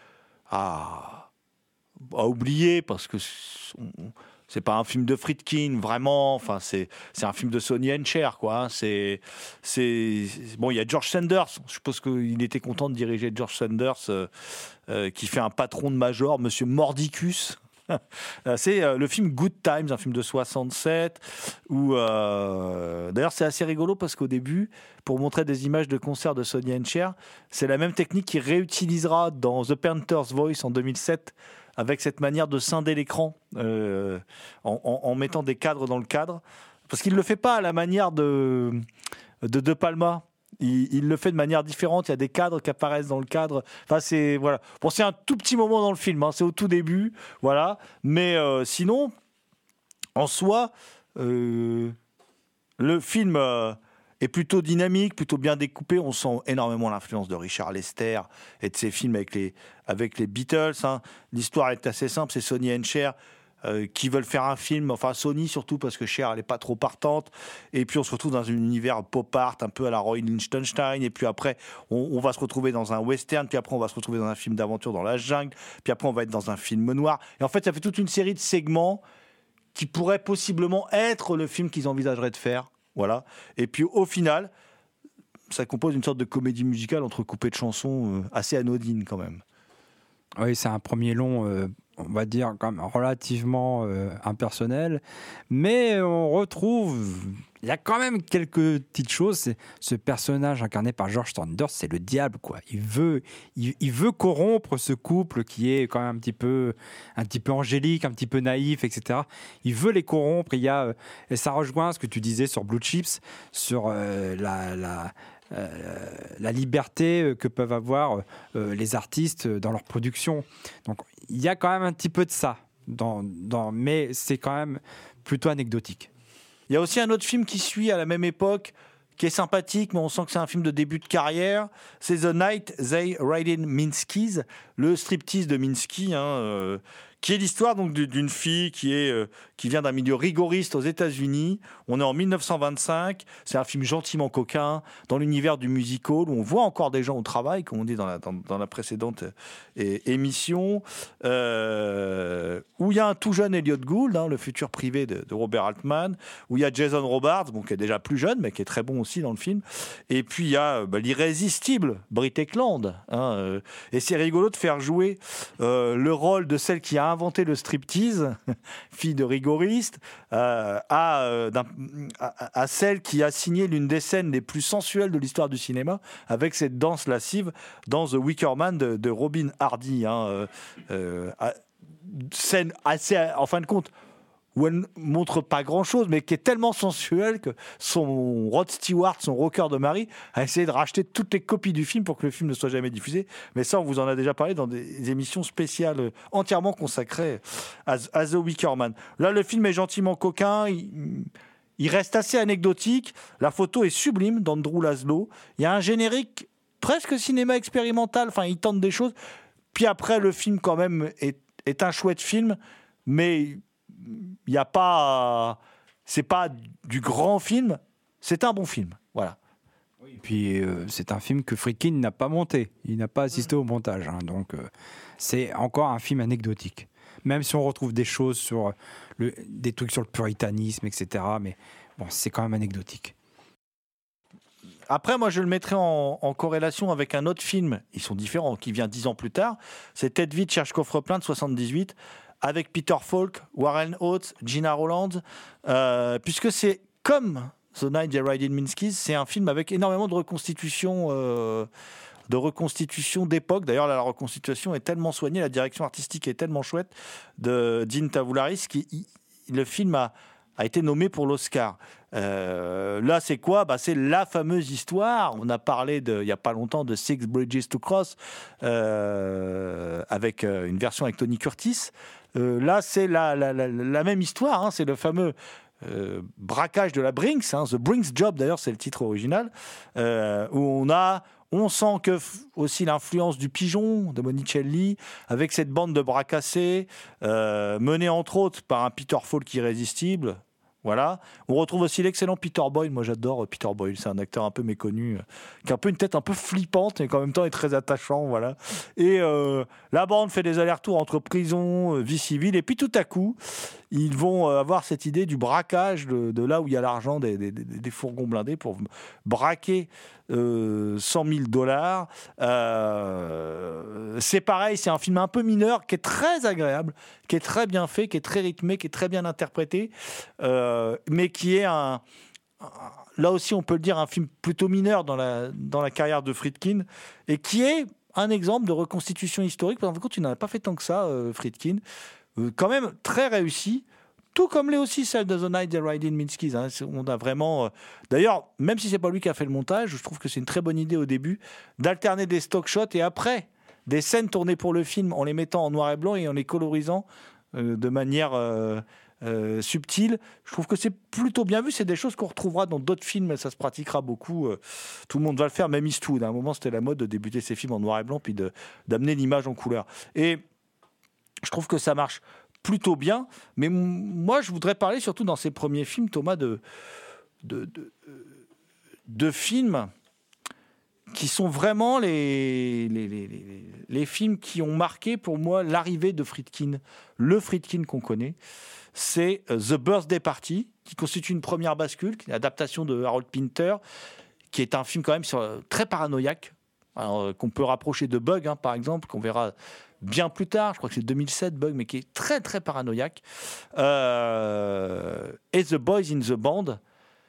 à oublier parce que c'est pas un film de Friedkin vraiment. Enfin, c'est un film de Sonny and Cher, quoi. Bon, il y a George Sanders. Je suppose qu'il était content de diriger George Sanders, qui fait un patron de major, Monsieur Mordicus. C'est le film Good Times, un film de 67, où d'ailleurs c'est assez rigolo parce qu'au début, pour montrer des images de concerts de Sonny and Cher, c'est la même technique qu'il réutilisera dans The Painter's Voice en 2007, avec cette manière de scinder l'écran en mettant des cadres dans le cadre, parce qu'il ne le fait pas à la manière de Palma. Il le fait de manière différente. Il y a des cadres qui apparaissent dans le cadre. Enfin, c'est voilà. Bon, c'est un tout petit moment dans le film. C'est au tout début, voilà. Mais sinon, en soi, le film est plutôt dynamique, plutôt bien découpé. On sent énormément l'influence de Richard Lester et de ses films avec les Beatles. L'histoire est assez simple. C'est Sonny and Cher qui veulent faire un film, enfin Sony surtout parce que Cher elle est pas trop partante, et puis on se retrouve dans un univers pop art un peu à la Roy Lichtenstein, et puis après on va se retrouver dans un western, puis après on va se retrouver dans un film d'aventure dans la jungle, puis après on va être dans un film noir, et en fait ça fait toute une série de segments qui pourraient possiblement être le film qu'ils envisageraient de faire, voilà. Et puis au final ça compose une sorte de comédie musicale entrecoupée de chansons assez anodines quand même. Oui, c'est un premier long, on va dire, quand même relativement impersonnel, mais on retrouve il y a quand même quelques petites choses. Ce personnage incarné par George Thunders, c'est le diable, quoi. Il veut corrompre ce couple qui est quand même un petit peu angélique, un petit peu naïf, etc. Il veut les corrompre. Et ça rejoint ce que tu disais sur Blue Chips, sur la liberté que peuvent avoir les artistes dans leur production. Donc il y a quand même un petit peu de ça, mais c'est quand même plutôt anecdotique. Il y a aussi un autre film qui suit à la même époque, qui est sympathique, mais on sent que c'est un film de début de carrière. C'est The Night They Ride in Minsky's, le striptease de Minsky, qui est l'histoire donc d'une fille qui vient d'un milieu rigoriste aux États-Unis. On est en 1925. C'est un film gentiment coquin dans l'univers du musical où on voit encore des gens au travail, comme on dit dans la précédente émission, où il y a un tout jeune Elliot Gould, le futur privé de Robert Altman, où il y a Jason Robards, qui est déjà plus jeune, mais qui est très bon aussi dans le film. Et puis il y a l'irrésistible Britt Ekland. Et c'est rigolo de faire jouer le rôle de celle qui a inventé le striptease, fille de rigoriste, à celle qui a signé l'une des scènes les plus sensuelles de l'histoire du cinéma, avec cette danse lascive dans The Wicker Man de Robin Hardy. Scène assez, en fin de compte, où elle ne montre pas grand-chose, mais qui est tellement sensuelle que son Rod Stewart, son rocker de mari, a essayé de racheter toutes les copies du film pour que le film ne soit jamais diffusé. Mais ça, on vous en a déjà parlé dans des émissions spéciales entièrement consacrées à The Wicker Man. Là, le film est gentiment coquin, il reste assez anecdotique, la photo est sublime d'Andrew Laszlo, il y a un générique presque cinéma expérimental, enfin, il tente des choses. Puis après, le film, quand même, est un chouette film, mais il y a pas, c'est pas du grand film, c'est un bon film, voilà. Oui, et puis c'est un film que Friedkin n'a pas monté, il n'a pas assisté au montage, donc c'est encore un film anecdotique. Même si on retrouve des choses sur des trucs sur le puritanisme, etc. Mais bon, c'est quand même anecdotique. Après, moi, je le mettrais en corrélation avec un autre film, ils sont différents, qui vient 10 ans plus tard, c'est Ted Witt cherche coffre-plein de 78, avec Peter Falk, Warren Oates, Gina Rowlands, puisque c'est comme The Night They Ride in Minsky's, c'est un film avec énormément de reconstitution d'époque. D'ailleurs, la reconstitution est tellement soignée, la direction artistique est tellement chouette de Dean Tavoularis, le film a été nommé pour l'Oscar. Là, c'est quoi ? C'est la fameuse histoire. On a parlé il n'y a pas longtemps de Six Bridges to Cross, avec une version avec Tony Curtis. Là, c'est la même histoire. C'est le fameux braquage de la Brinks. The Brinks Job, d'ailleurs, c'est le titre original, où on sent que aussi l'influence du Pigeon de Monicelli, avec cette bande de bras cassés, menée entre autres par un Peter Falk irrésistible. Voilà. On retrouve aussi l'excellent Peter Boyle. Moi, j'adore Peter Boyle. C'est un acteur un peu méconnu, qui a un peu une tête un peu flippante, mais qui en même temps est très attachant. Voilà. Et la bande fait des allers-retours entre prison, vie civile, et puis tout à coup, ils vont avoir cette idée du braquage de là où il y a l'argent des fourgons blindés pour braquer $100 000. C'est pareil, c'est un film un peu mineur qui est très agréable, qui est très bien fait, qui est très rythmé, qui est très bien interprété, mais qui est là aussi on peut le dire, un film plutôt mineur dans la carrière de Friedkin, et qui est un exemple de reconstitution historique. Par contre, il n'en a pas fait tant que ça, Friedkin. Quand même très réussi, tout comme l'est aussi celle de The Night They Ride in Minsky's. On a vraiment... D'ailleurs, même si c'est pas lui qui a fait le montage, je trouve que c'est une très bonne idée au début d'alterner des stock shots et après des scènes tournées pour le film en les mettant en noir et blanc et en les colorisant de manière subtile. Je trouve que c'est plutôt bien vu. C'est des choses qu'on retrouvera dans d'autres films, ça se pratiquera beaucoup. Tout le monde va le faire, même Eastwood. À un moment, c'était la mode de débuter ses films en noir et blanc puis d'amener l'image en couleur. Et je trouve que ça marche plutôt bien, mais moi je voudrais parler surtout dans ces premiers films, Thomas, de films qui sont vraiment les films qui ont marqué pour moi l'arrivée de Friedkin, le Friedkin qu'on connaît. C'est The Birthday Party, qui constitue une première bascule, une adaptation de Harold Pinter, qui est un film quand même très paranoïaque, qu'on peut rapprocher de Bug, par exemple, qu'on verra bien plus tard, je crois que c'est 2007, Bug, mais qui est très très paranoïaque. Et The Boys in the Band,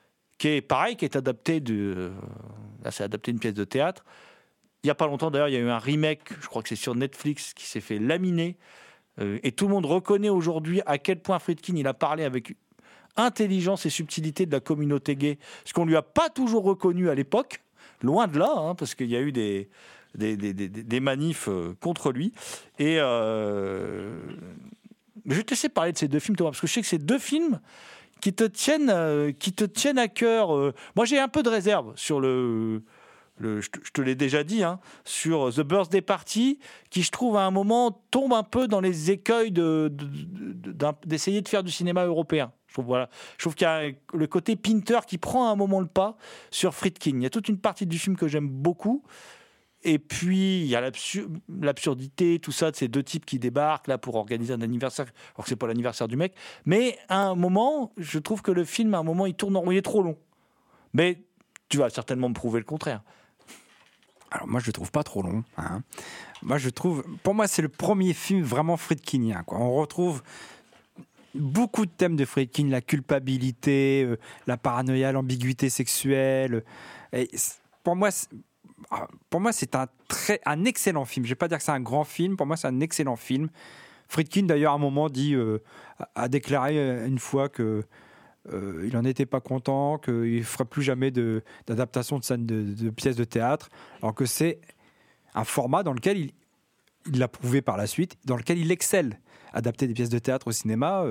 qui est pareil, qui est adapté là, c'est adapté d'une pièce de théâtre. Il n'y a pas longtemps, d'ailleurs, il y a eu un remake, je crois que c'est sur Netflix, qui s'est fait laminer. Et tout le monde reconnaît aujourd'hui à quel point Friedkin il a parlé avec intelligence et subtilité de la communauté gay, ce qu'on lui a pas toujours reconnu à l'époque, loin de là, hein, parce qu'il y a eu des manifs contre lui. Et je vais te laisser parler de ces deux films, Thomas, parce que je sais que c'est deux films qui te tiennent à cœur. Moi, j'ai un peu de réserve sur je te l'ai déjà dit, hein, sur The Birthday Party, qui, je trouve, à un moment, tombe un peu dans les écueils d'essayer de faire du cinéma européen. Je trouve qu'il y a le côté Pinter qui prend à un moment le pas sur Friedkin. Il y a toute une partie du film que j'aime beaucoup. Et puis, il y a l'absurdité, tout ça, de ces deux types qui débarquent là pour organiser un anniversaire, alors que c'est pas l'anniversaire du mec. Mais à un moment, je trouve que le film, à un moment, il tourne en rond, il est trop long. Mais tu vas certainement me prouver le contraire. Alors moi, je le trouve pas trop long. Hein. Pour moi, c'est le premier film vraiment friedkinien, quoi. On retrouve beaucoup de thèmes de Friedkin, la culpabilité, la paranoïa, l'ambiguïté sexuelle. Et pour moi, c'est un excellent film. Je ne vais pas dire que c'est un grand film. Pour moi, c'est un excellent film. Friedkin, d'ailleurs, à un moment, a déclaré une fois que il n'en était pas content, qu'il ne ferait plus jamais d'adaptation de scène de pièces de théâtre, alors que c'est un format dans lequel il l'a prouvé par la suite, dans lequel il excelle. Adapter des pièces de théâtre au cinéma,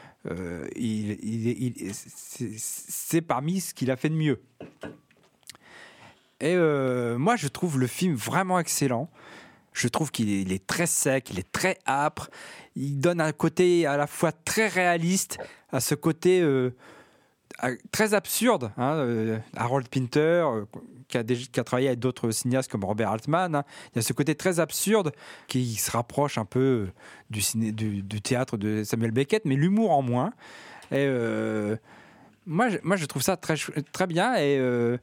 c'est parmi ce qu'il a fait de mieux. Et moi, je trouve le film vraiment excellent. Je trouve qu'il est très sec, il est très âpre. Il donne un côté à la fois très réaliste, à ce côté très absurde. Hein, Harold Pinter, qui a travaillé avec d'autres cinéastes comme Robert Altman. Hein. Il y a ce côté très absurde qui se rapproche un peu du théâtre de Samuel Beckett, mais l'humour en moins. Et moi, je trouve ça très, très bien. Et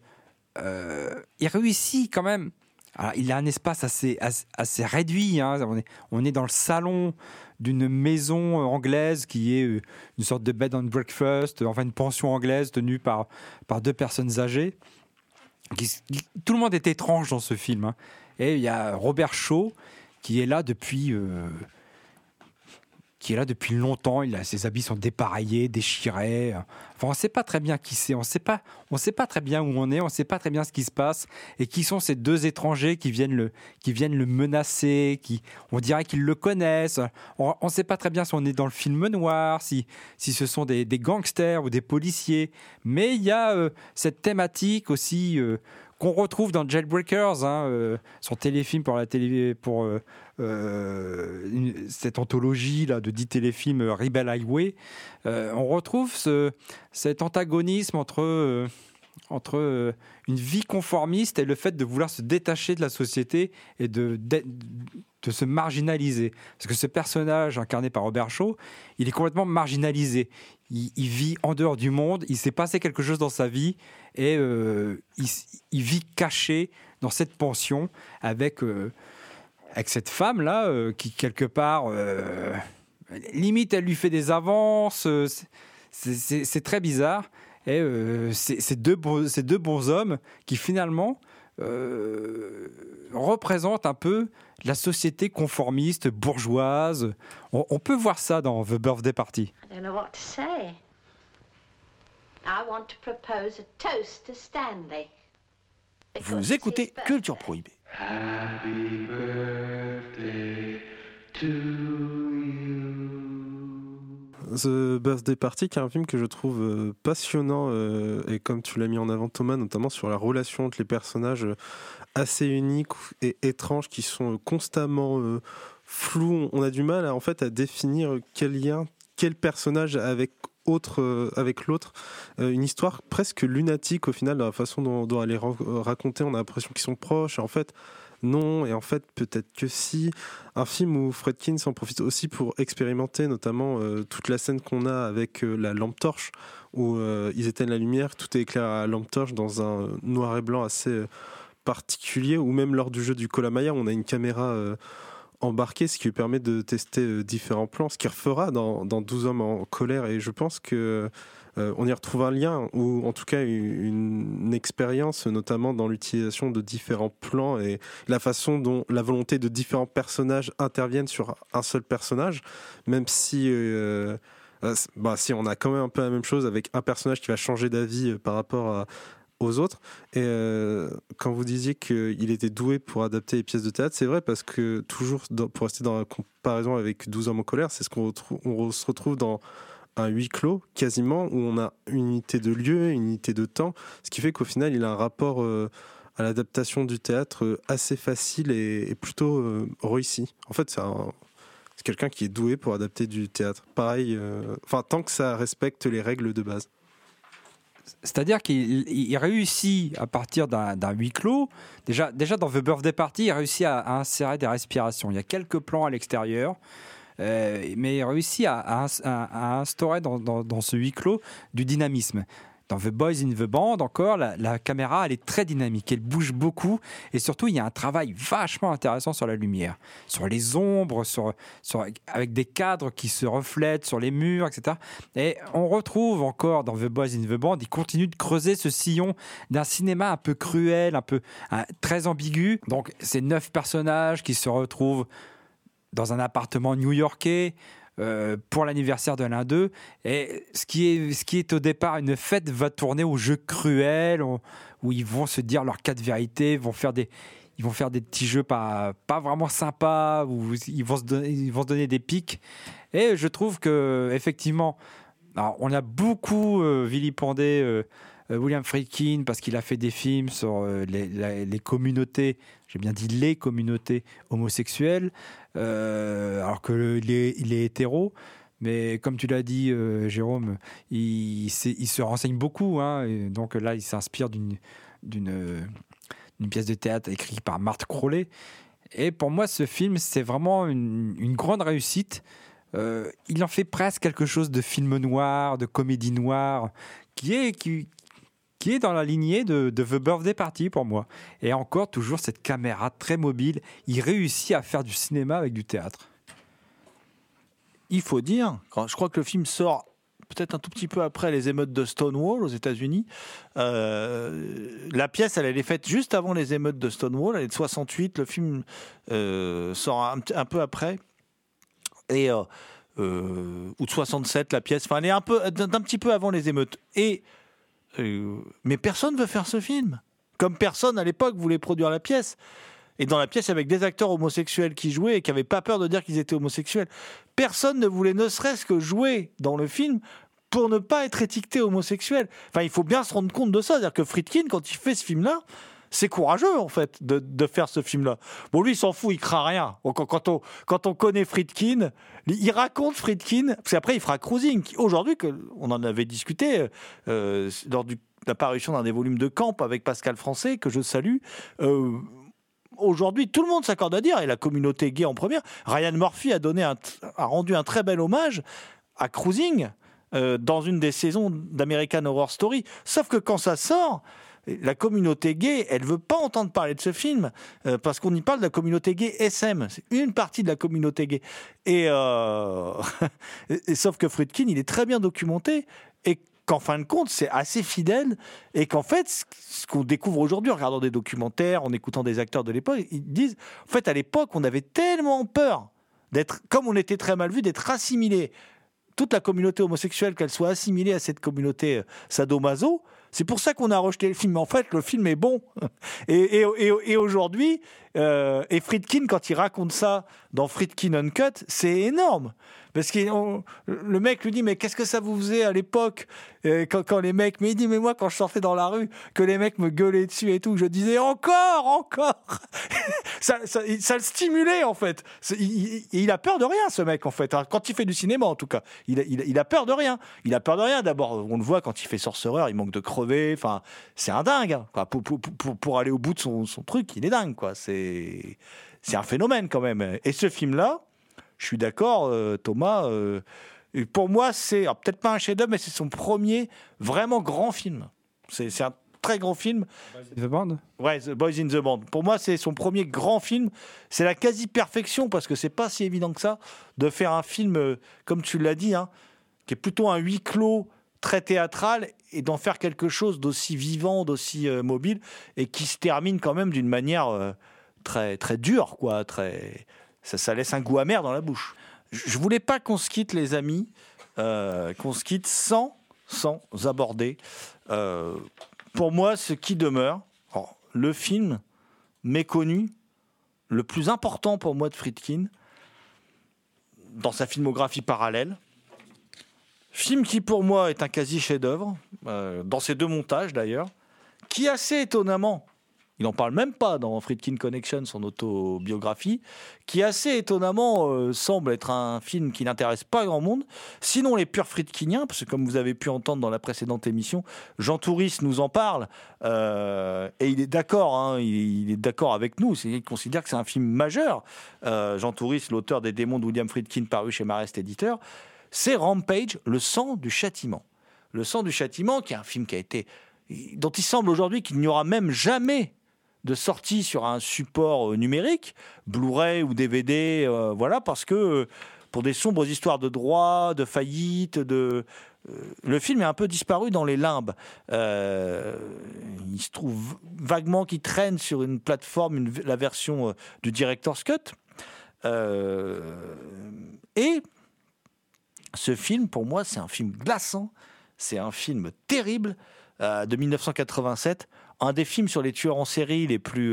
il réussit quand même. Alors, il a un espace assez réduit. Hein. On est dans le salon d'une maison anglaise qui est une sorte de bed and breakfast, enfin une pension anglaise tenue par deux personnes âgées. Tout le monde est étrange dans ce film. Hein. Et il y a Robert Shaw qui est là depuis longtemps. Ses habits sont dépareillés, déchirés. Enfin, on ne sait pas très bien qui c'est. On ne sait pas très bien où on est. On ne sait pas très bien ce qui se passe. Et qui sont ces deux étrangers qui viennent le menacer. On dirait qu'ils le connaissent. On ne sait pas très bien si on est dans le film noir, si ce sont des gangsters ou des policiers. Mais il y a cette thématique aussi qu'on retrouve dans Jailbreakers, hein, son téléfilm pour cette anthologie là, de 10 téléfilms Rebel Highway. On retrouve cet antagonisme entre une vie conformiste et le fait de vouloir se détacher de la société et de se marginaliser. Parce que ce personnage incarné par Robert Shaw, il est complètement marginalisé. Il vit en dehors du monde, il s'est passé quelque chose dans sa vie et il vit caché dans cette pension avec cette femme-là qui, quelque part, limite, elle lui fait des avances. C'est très bizarre. Et ces deux bons hommes qui, finalement, représentent un peu la société conformiste, bourgeoise. On peut voir ça dans The Birthday Party. I don't know what to say. I want to propose a toast to Stanley. Vous écoutez Culture Prohibée. Happy birthday to you. The Birthday Party, qui est un film que je trouve passionnant, et comme tu l'as mis en avant, Thomas, notamment sur la relation entre les personnages assez uniques et étranges qui sont constamment flous. On a du mal en fait à définir quel lien, quel personnage avec l'autre, une histoire presque lunatique au final dans la façon dont elle est racontée. On a l'impression qu'ils sont proches, et en fait non, et en fait peut-être que si. Un film où Friedkin s'en profite aussi pour expérimenter, notamment toute la scène qu'on a avec la lampe torche, où ils éteignent la lumière, tout est éclairé à la lampe torche dans un noir et blanc assez particulier, ou même lors du jeu du Kolamaya, on a une caméra embarqué, ce qui lui permet de tester différents plans, ce qu'il refera dans 12 hommes en colère. Et je pense que on y retrouve un lien, ou en tout cas une expérience, notamment dans l'utilisation de différents plans et la façon dont la volonté de différents personnages interviennent sur un seul personnage, même si... si on a quand même un peu la même chose avec un personnage qui va changer d'avis par rapport aux autres. Et quand vous disiez qu'il était doué pour adapter les pièces de théâtre, c'est vrai, parce que toujours pour rester dans la comparaison avec 12 hommes en colère, c'est ce qu'on se retrouve dans un huis clos quasiment, où on a une unité de lieu, une unité de temps, ce qui fait qu'au final il a un rapport à l'adaptation du théâtre assez facile et plutôt réussi. En fait c'est quelqu'un qui est doué pour adapter du théâtre. Pareil, tant que ça respecte les règles de base. C'est-à-dire qu'il réussit à partir d'un huis clos. Déjà dans The Birthday Party, il réussit à insérer des respirations. Il y a quelques plans à l'extérieur, mais il réussit à instaurer dans ce huis clos du dynamisme. Dans The Boys in the Band, encore, la caméra, elle est très dynamique, elle bouge beaucoup, et surtout, il y a un travail vachement intéressant sur la lumière, sur les ombres, avec des cadres qui se reflètent sur les murs, etc. Et on retrouve encore dans The Boys in the Band, il continue de creuser ce sillon d'un cinéma un peu cruel, très ambigu. Donc, ces 9 personnages qui se retrouvent dans un appartement new-yorkais, pour l'anniversaire de l'un d'eux, et ce qui est au départ une fête va tourner au jeu cruel, où ils vont se dire leurs 4 vérités, ils vont faire des petits jeux pas vraiment sympas, où ils vont se donner des pics. Et je trouve que effectivement, alors on a beaucoup vilipendé William Friedkin parce qu'il a fait des films sur les communautés, j'ai bien dit les communautés homosexuelles, alors qu'il est hétéro. Mais comme tu l'as dit, Jérôme, il se renseigne beaucoup, hein, et donc là, il s'inspire d'une pièce de théâtre écrite par Marthe Crowley. Et pour moi, ce film, c'est vraiment une grande réussite. Il en fait presque quelque chose de film noir, de comédie noire, qui est dans la lignée de The Birthday Party pour moi. Et encore, toujours cette caméra très mobile. Il réussit à faire du cinéma avec du théâtre. Il faut dire, je crois que le film sort peut-être un tout petit peu après les émeutes de Stonewall aux États-Unis. La pièce, elle est faite juste avant les émeutes de Stonewall. Elle est de 68. Le film sort un peu après. Et ou de 67, la pièce. Enfin, elle est d'un petit peu avant les émeutes. Mais personne ne veut faire ce film. Comme personne à l'époque voulait produire la pièce. Et dans la pièce, avec des acteurs homosexuels qui jouaient et qui n'avaient pas peur de dire qu'ils étaient homosexuels. Personne ne voulait ne serait-ce que jouer dans le film pour ne pas être étiqueté homosexuel. Enfin, il faut bien se rendre compte de ça. C'est-à-dire que Friedkin, quand il fait ce film-là, c'est courageux, en fait, de faire ce film-là. Bon, lui, il s'en fout, il craint rien. Quand on connaît Friedkin, il raconte Friedkin, parce qu'après, il fera Cruising. Aujourd'hui, on en avait discuté lors de la parution d'un des volumes de Camp avec Pascal Français, que je salue. Aujourd'hui, tout le monde s'accorde à dire, et la communauté gay en première, Ryan Murphy a rendu un très bel hommage à Cruising dans une des saisons d'American Horror Story. Sauf que quand ça sort, la communauté gay, elle veut pas entendre parler de ce film parce qu'on y parle de la communauté gay SM. C'est une partie de la communauté gay. Et sauf que Friedkin, il est très bien documenté et qu'en fin de compte, c'est assez fidèle et qu'en fait, ce qu'on découvre aujourd'hui en regardant des documentaires, en écoutant des acteurs de l'époque, ils disent, en fait, à l'époque, on avait tellement peur d'être, comme on était très mal vu, d'être assimilé. Toute la communauté homosexuelle, qu'elle soit assimilée à cette communauté sadomaso, c'est pour ça qu'on a rejeté le film. Mais en fait, le film est bon. Et aujourd'hui, et Friedkin, quand il raconte ça dans Friedkin Uncut, c'est énorme. Parce que le mec lui dit, mais qu'est-ce que ça vous faisait à l'époque quand les mecs... Mais il dit, mais moi, quand je sortais dans la rue, que les mecs me gueulaient dessus et tout, je disais, encore ça le stimulait, en fait. Il a peur de rien, ce mec, en fait. Alors, quand il fait du cinéma, en tout cas. Il a peur de rien. Il a peur de rien. D'abord, on le voit quand il fait Sorcerer, il manque de crever. Enfin, c'est un dingue. Hein, quoi. Pour aller au bout de son truc, il est dingue, quoi. C'est un phénomène, quand même. Et ce film-là, je suis d'accord, Thomas. Pour moi, c'est peut-être pas un chef-d'œuvre, mais c'est son premier vraiment grand film. C'est très gros film. The Band. Ouais, The Boys in the Band. Pour moi, c'est son premier grand film. C'est la quasi-perfection parce que c'est pas si évident que ça de faire un film, comme tu l'as dit, hein, qui est plutôt un huis clos très théâtral et d'en faire quelque chose d'aussi vivant, d'aussi mobile et qui se termine quand même d'une manière très, très dure, quoi. Ça laisse un goût amer dans la bouche. Je voulais pas qu'on se quitte, les amis, qu'on se quitte sans aborder, pour moi, ce qui demeure, le film méconnu, le plus important pour moi de Friedkin, dans sa filmographie parallèle. Film qui, pour moi, est un quasi-chef-d'œuvre, dans ses 2 montages d'ailleurs, qui assez étonnamment, il n'en parle même pas dans Friedkin Connection, son autobiographie, qui assez étonnamment semble être un film qui n'intéresse pas grand monde, sinon les purs Friedkiniens, parce que comme vous avez pu entendre dans la précédente émission, Jean Touris nous en parle, et il est d'accord, hein, il est d'accord avec nous, il considère que c'est un film majeur. Jean Touris, l'auteur des Démons de William Friedkin, paru chez Marest Éditeur, c'est Rampage, le sang du châtiment. Le sang du châtiment, qui est un film dont il semble aujourd'hui qu'il n'y aura même jamais de sortie sur un support numérique, Blu-ray ou DVD, voilà, parce que pour des sombres histoires de droit, de faillite, le film est un peu disparu dans les limbes. Il se trouve vaguement qu'il traîne sur une plateforme, la version du Director's Cut. Et ce film, pour moi, c'est un film glaçant, c'est un film terrible de 1987, un des films sur les tueurs en série les plus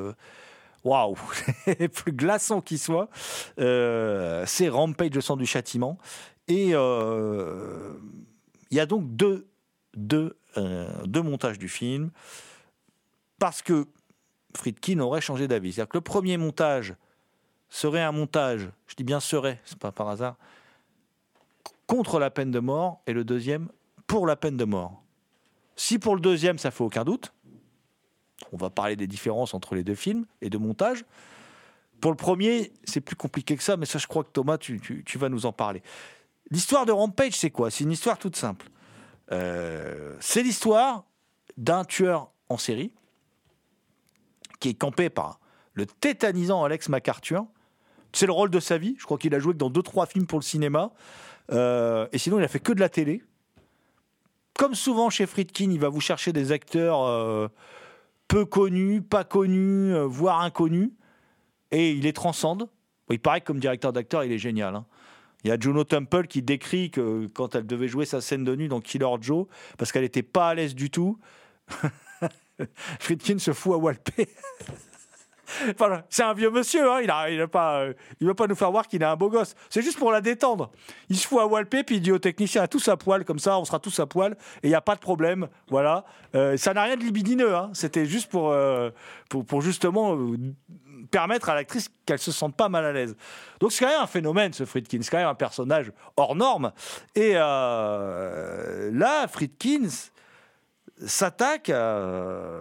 les plus glaçants qui soient. C'est Rampage, le sang du châtiment. Et il y a donc deux montages du film parce que Friedkin aurait changé d'avis. C'est-à-dire que le premier montage serait un montage, je dis bien serait, c'est pas par hasard, contre la peine de mort, et le deuxième pour la peine de mort. Si pour le deuxième, ça fait aucun doute, on va parler des différences entre les 2 films et de montage. Pour le premier, c'est plus compliqué que ça, mais ça, je crois que Thomas, tu vas nous en parler. L'histoire de Rampage, c'est quoi ? C'est une histoire toute simple. C'est l'histoire d'un tueur en série qui est campé par le tétanisant Alex McArthur. C'est le rôle de sa vie. Je crois qu'il a joué que dans 2-3 films pour le cinéma. Et sinon, il a fait que de la télé. Comme souvent chez Friedkin, il va vous chercher des acteurs peu connus, pas connus, voire inconnus. Et il les transcende. Il paraît que comme directeur d'acteur, il est génial. Hein. Il y a Juno Temple qui décrit que quand elle devait jouer sa scène de nuit dans Killer Joe, parce qu'elle n'était pas à l'aise du tout, Friedkin se fout à walper. Enfin, c'est un vieux monsieur, hein, il va pas nous faire voir qu'il est un beau gosse. C'est juste pour la détendre. Il se fout à walper, puis il dit au technicien, à tous à poil, comme ça, on sera tous à poil, et il n'y a pas de problème. Voilà. Ça n'a rien de libidineux, hein. C'était juste pour justement permettre à l'actrice qu'elle se sente pas mal à l'aise. Donc c'est quand même un phénomène, ce Friedkin. C'est quand même un personnage hors norme. Et là, Friedkin s'attaque à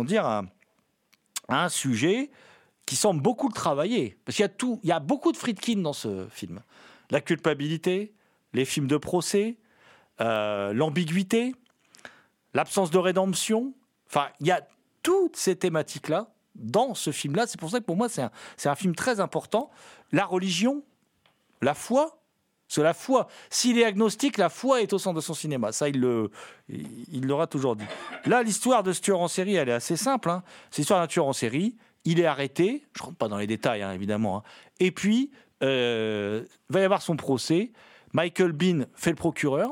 un sujet qui semble beaucoup le travailler. Parce qu'il y a beaucoup de Friedkin dans ce film. La culpabilité, les films de procès, l'ambiguïté, l'absence de rédemption. Enfin, il y a toutes ces thématiques-là dans ce film-là. C'est pour ça que pour moi, c'est un film très important. La religion, la foi. Parce que la foi, s'il est agnostique, la foi est au centre de son cinéma. Ça, il l'aura toujours dit. Là, l'histoire de ce tueur en série, elle est assez simple. Hein. C'est l'histoire d'un tueur en série. Il est arrêté. Je ne rentre pas dans les détails, hein, évidemment. Hein. Et puis, va y avoir son procès. Michael Biehn fait le procureur,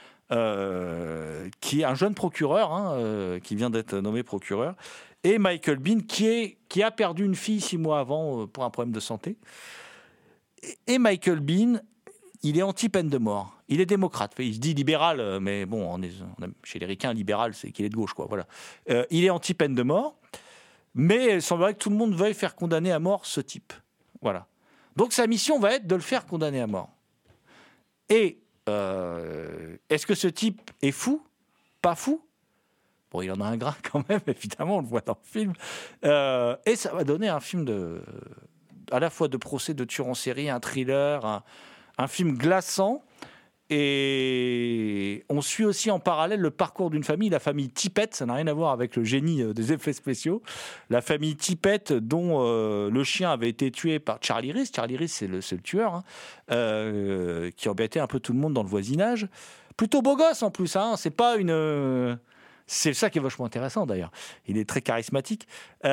qui est un jeune procureur, hein, qui vient d'être nommé procureur. Et Michael Biehn, qui a perdu une fille 6 mois avant pour un problème de santé. Et Michael Biehn, il est anti-peine de mort. Il est démocrate. Il se dit libéral, mais bon, chez les ricains, libéral, c'est qu'il est de gauche, quoi. Voilà. Il est anti-peine de mort, mais il semblerait que tout le monde veuille faire condamner à mort ce type. Voilà. Donc sa mission va être de le faire condamner à mort. Et est-ce que ce type est fou ? Pas fou ? Bon, il en a un grain quand même, évidemment, on le voit dans le film. Et ça va donner un film à la fois de procès de tueur en série, un thriller, un film glaçant. Et on suit aussi en parallèle le parcours d'une famille, la famille Tippett. Ça n'a rien à voir avec le génie des effets spéciaux. La famille Tippett, dont le chien avait été tué par Charlie Reese. Charlie Reese, c'est le tueur, qui embêtait un peu tout le monde dans le voisinage. Plutôt beau gosse en plus, hein. C'est pas une... C'est ça qui est vachement intéressant d'ailleurs. Il est très charismatique.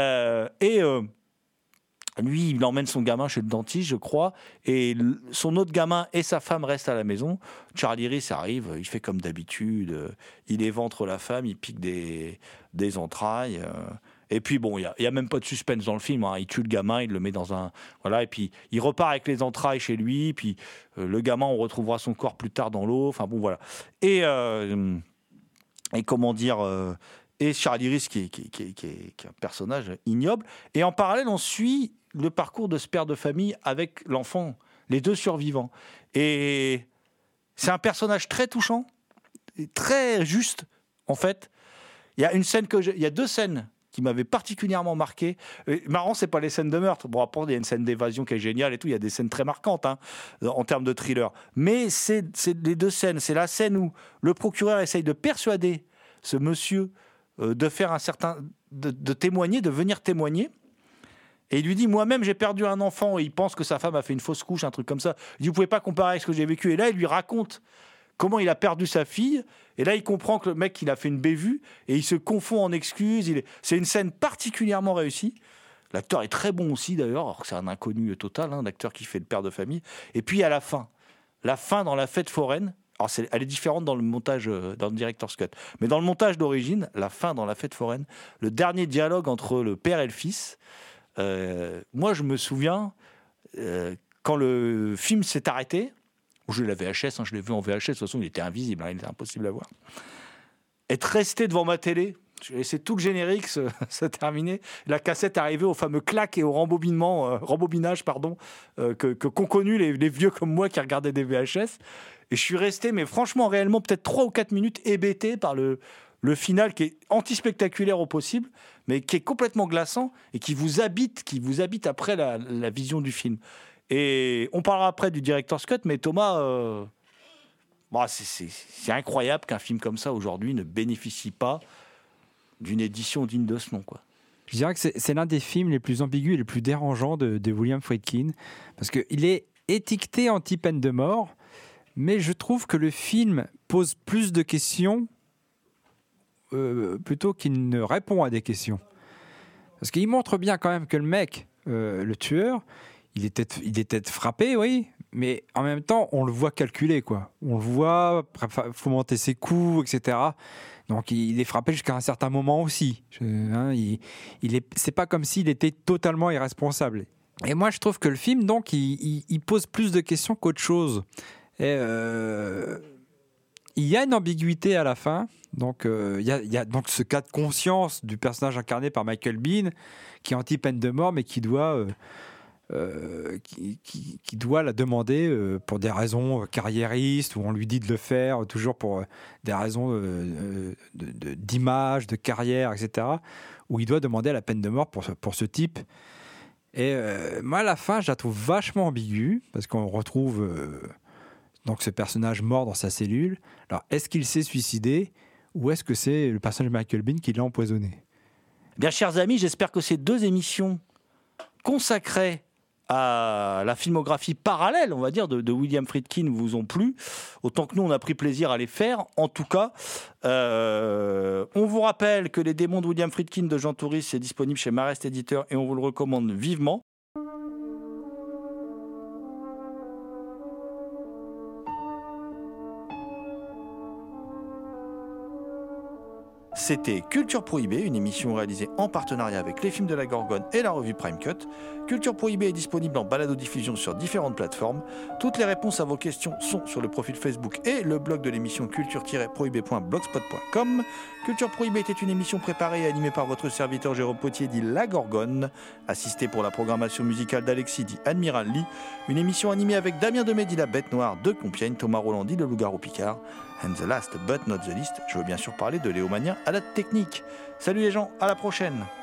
Lui, il emmène son gamin chez le dentiste, je crois, et son autre gamin et sa femme restent à la maison. Charlie Reese arrive, il fait comme d'habitude, il éventre la femme, il pique des entrailles. Et puis bon, il y a même pas de suspense dans le film, hein. Il tue le gamin, il le met dans un... Voilà, et puis il repart avec les entrailles chez lui, puis le gamin, on retrouvera son corps plus tard dans l'eau, enfin bon, voilà. Et comment dire... et Charlie Reese qui est un personnage ignoble. Et en parallèle, on suit le parcours de ce père de famille avec l'enfant, les deux survivants. Et c'est un personnage très touchant, très juste, en fait. Il y a deux scènes qui m'avaient particulièrement marqué. Marrant, c'est pas les scènes de meurtre. Bon, après, il y a une scène d'évasion qui est géniale et tout. Il y a des scènes très marquantes, hein, en termes de thriller. Mais c'est les deux scènes. C'est la scène où le procureur essaye de persuader ce monsieur de faire de témoigner, de venir témoigner. Et il lui dit, moi-même, j'ai perdu un enfant. Et il pense que sa femme a fait une fausse couche, un truc comme ça. Il dit, vous pouvez pas comparer avec ce que j'ai vécu. Et là, il lui raconte comment il a perdu sa fille. Et là, il comprend que le mec, il a fait une bévue. Et il se confond en excuses. C'est une scène particulièrement réussie. L'acteur est très bon aussi, d'ailleurs. Alors que c'est un inconnu total, hein, l'acteur qui fait le père de famille. Et puis, à la fin dans la fête foraine. Alors, elle est différente dans le montage, dans le director's cut. Mais dans le montage d'origine, la fin dans la fête foraine, le dernier dialogue entre le père et le fils, moi, je me souviens, quand le film s'est arrêté, je l'ai VHS, hein, je l'ai vu en VHS, de toute façon, il était invisible, hein, il était impossible à voir. Être resté devant ma télé, j'ai laissé tout le générique se terminer, la cassette arrivait au fameux clac et au rembobinage, qu'ont connu les vieux comme moi qui regardaient des VHS. Et je suis resté, mais franchement, réellement, peut-être 3 ou 4 minutes hébété par le final qui est anti-spectaculaire au possible, mais qui est complètement glaçant et qui vous habite après la vision du film. Et on parlera après du director's cut, mais Thomas, c'est incroyable qu'un film comme ça, aujourd'hui, ne bénéficie pas d'une édition digne de ce nom, quoi. Je dirais que c'est l'un des films les plus ambigus et les plus dérangeants de William Friedkin, parce qu'il est étiqueté anti-peine de mort, mais je trouve que le film pose plus de questions plutôt qu'il ne répond à des questions. Parce qu'il montre bien quand même que le mec, le tueur, il était frappé, oui, mais en même temps, on le voit calculer, quoi. On le voit fomenter ses coups, etc. Donc il est frappé jusqu'à un certain moment aussi. C'est pas comme s'il était totalement irresponsable. Et moi, je trouve que le film, donc, il pose plus de questions qu'autre chose. Et il y a une ambiguïté à la fin. Donc, il y a donc ce cas de conscience du personnage incarné par Michael Biehn qui est anti-peine de mort, mais qui doit la demander pour des raisons carriéristes, où on lui dit de le faire toujours pour des raisons d'image, de carrière, etc., où il doit demander la peine de mort pour ce type. Et moi, à la fin, je la trouve vachement ambiguë, parce qu'on retrouve donc ce personnage mort dans sa cellule. Alors, est-ce qu'il s'est suicidé, ou est-ce que c'est le personnage de Michael Biehn qui l'a empoisonné ? Bien, chers amis, j'espère que ces 2 émissions consacrées à la filmographie parallèle, on va dire, de William Friedkin vous ont plu, autant que nous, on a pris plaisir à les faire. En tout cas, on vous rappelle que Les Démons de William Friedkin de Jean Touris, c'est disponible chez Marest Éditeur et on vous le recommande vivement. C'était Culture Prohibée, une émission réalisée en partenariat avec les films de la Gorgone et la revue Prime Cut. Culture Prohibée est disponible en balado-diffusion sur différentes plateformes. Toutes les réponses à vos questions sont sur le profil Facebook et le blog de l'émission culture-prohibée.blogspot.com. Culture Prohibée était une émission préparée et animée par votre serviteur Jérôme Potier dit La Gorgone, assisté pour la programmation musicale d'Alexis dit Admiral Lee. Une émission animée avec Damien Demey dit La Bête Noire de Compiègne, Thomas Roland dit Le Loup-Garou Picard. And the last but not the least, je veux bien sûr parler de Léo Mania à la technique. Salut les gens, à la prochaine.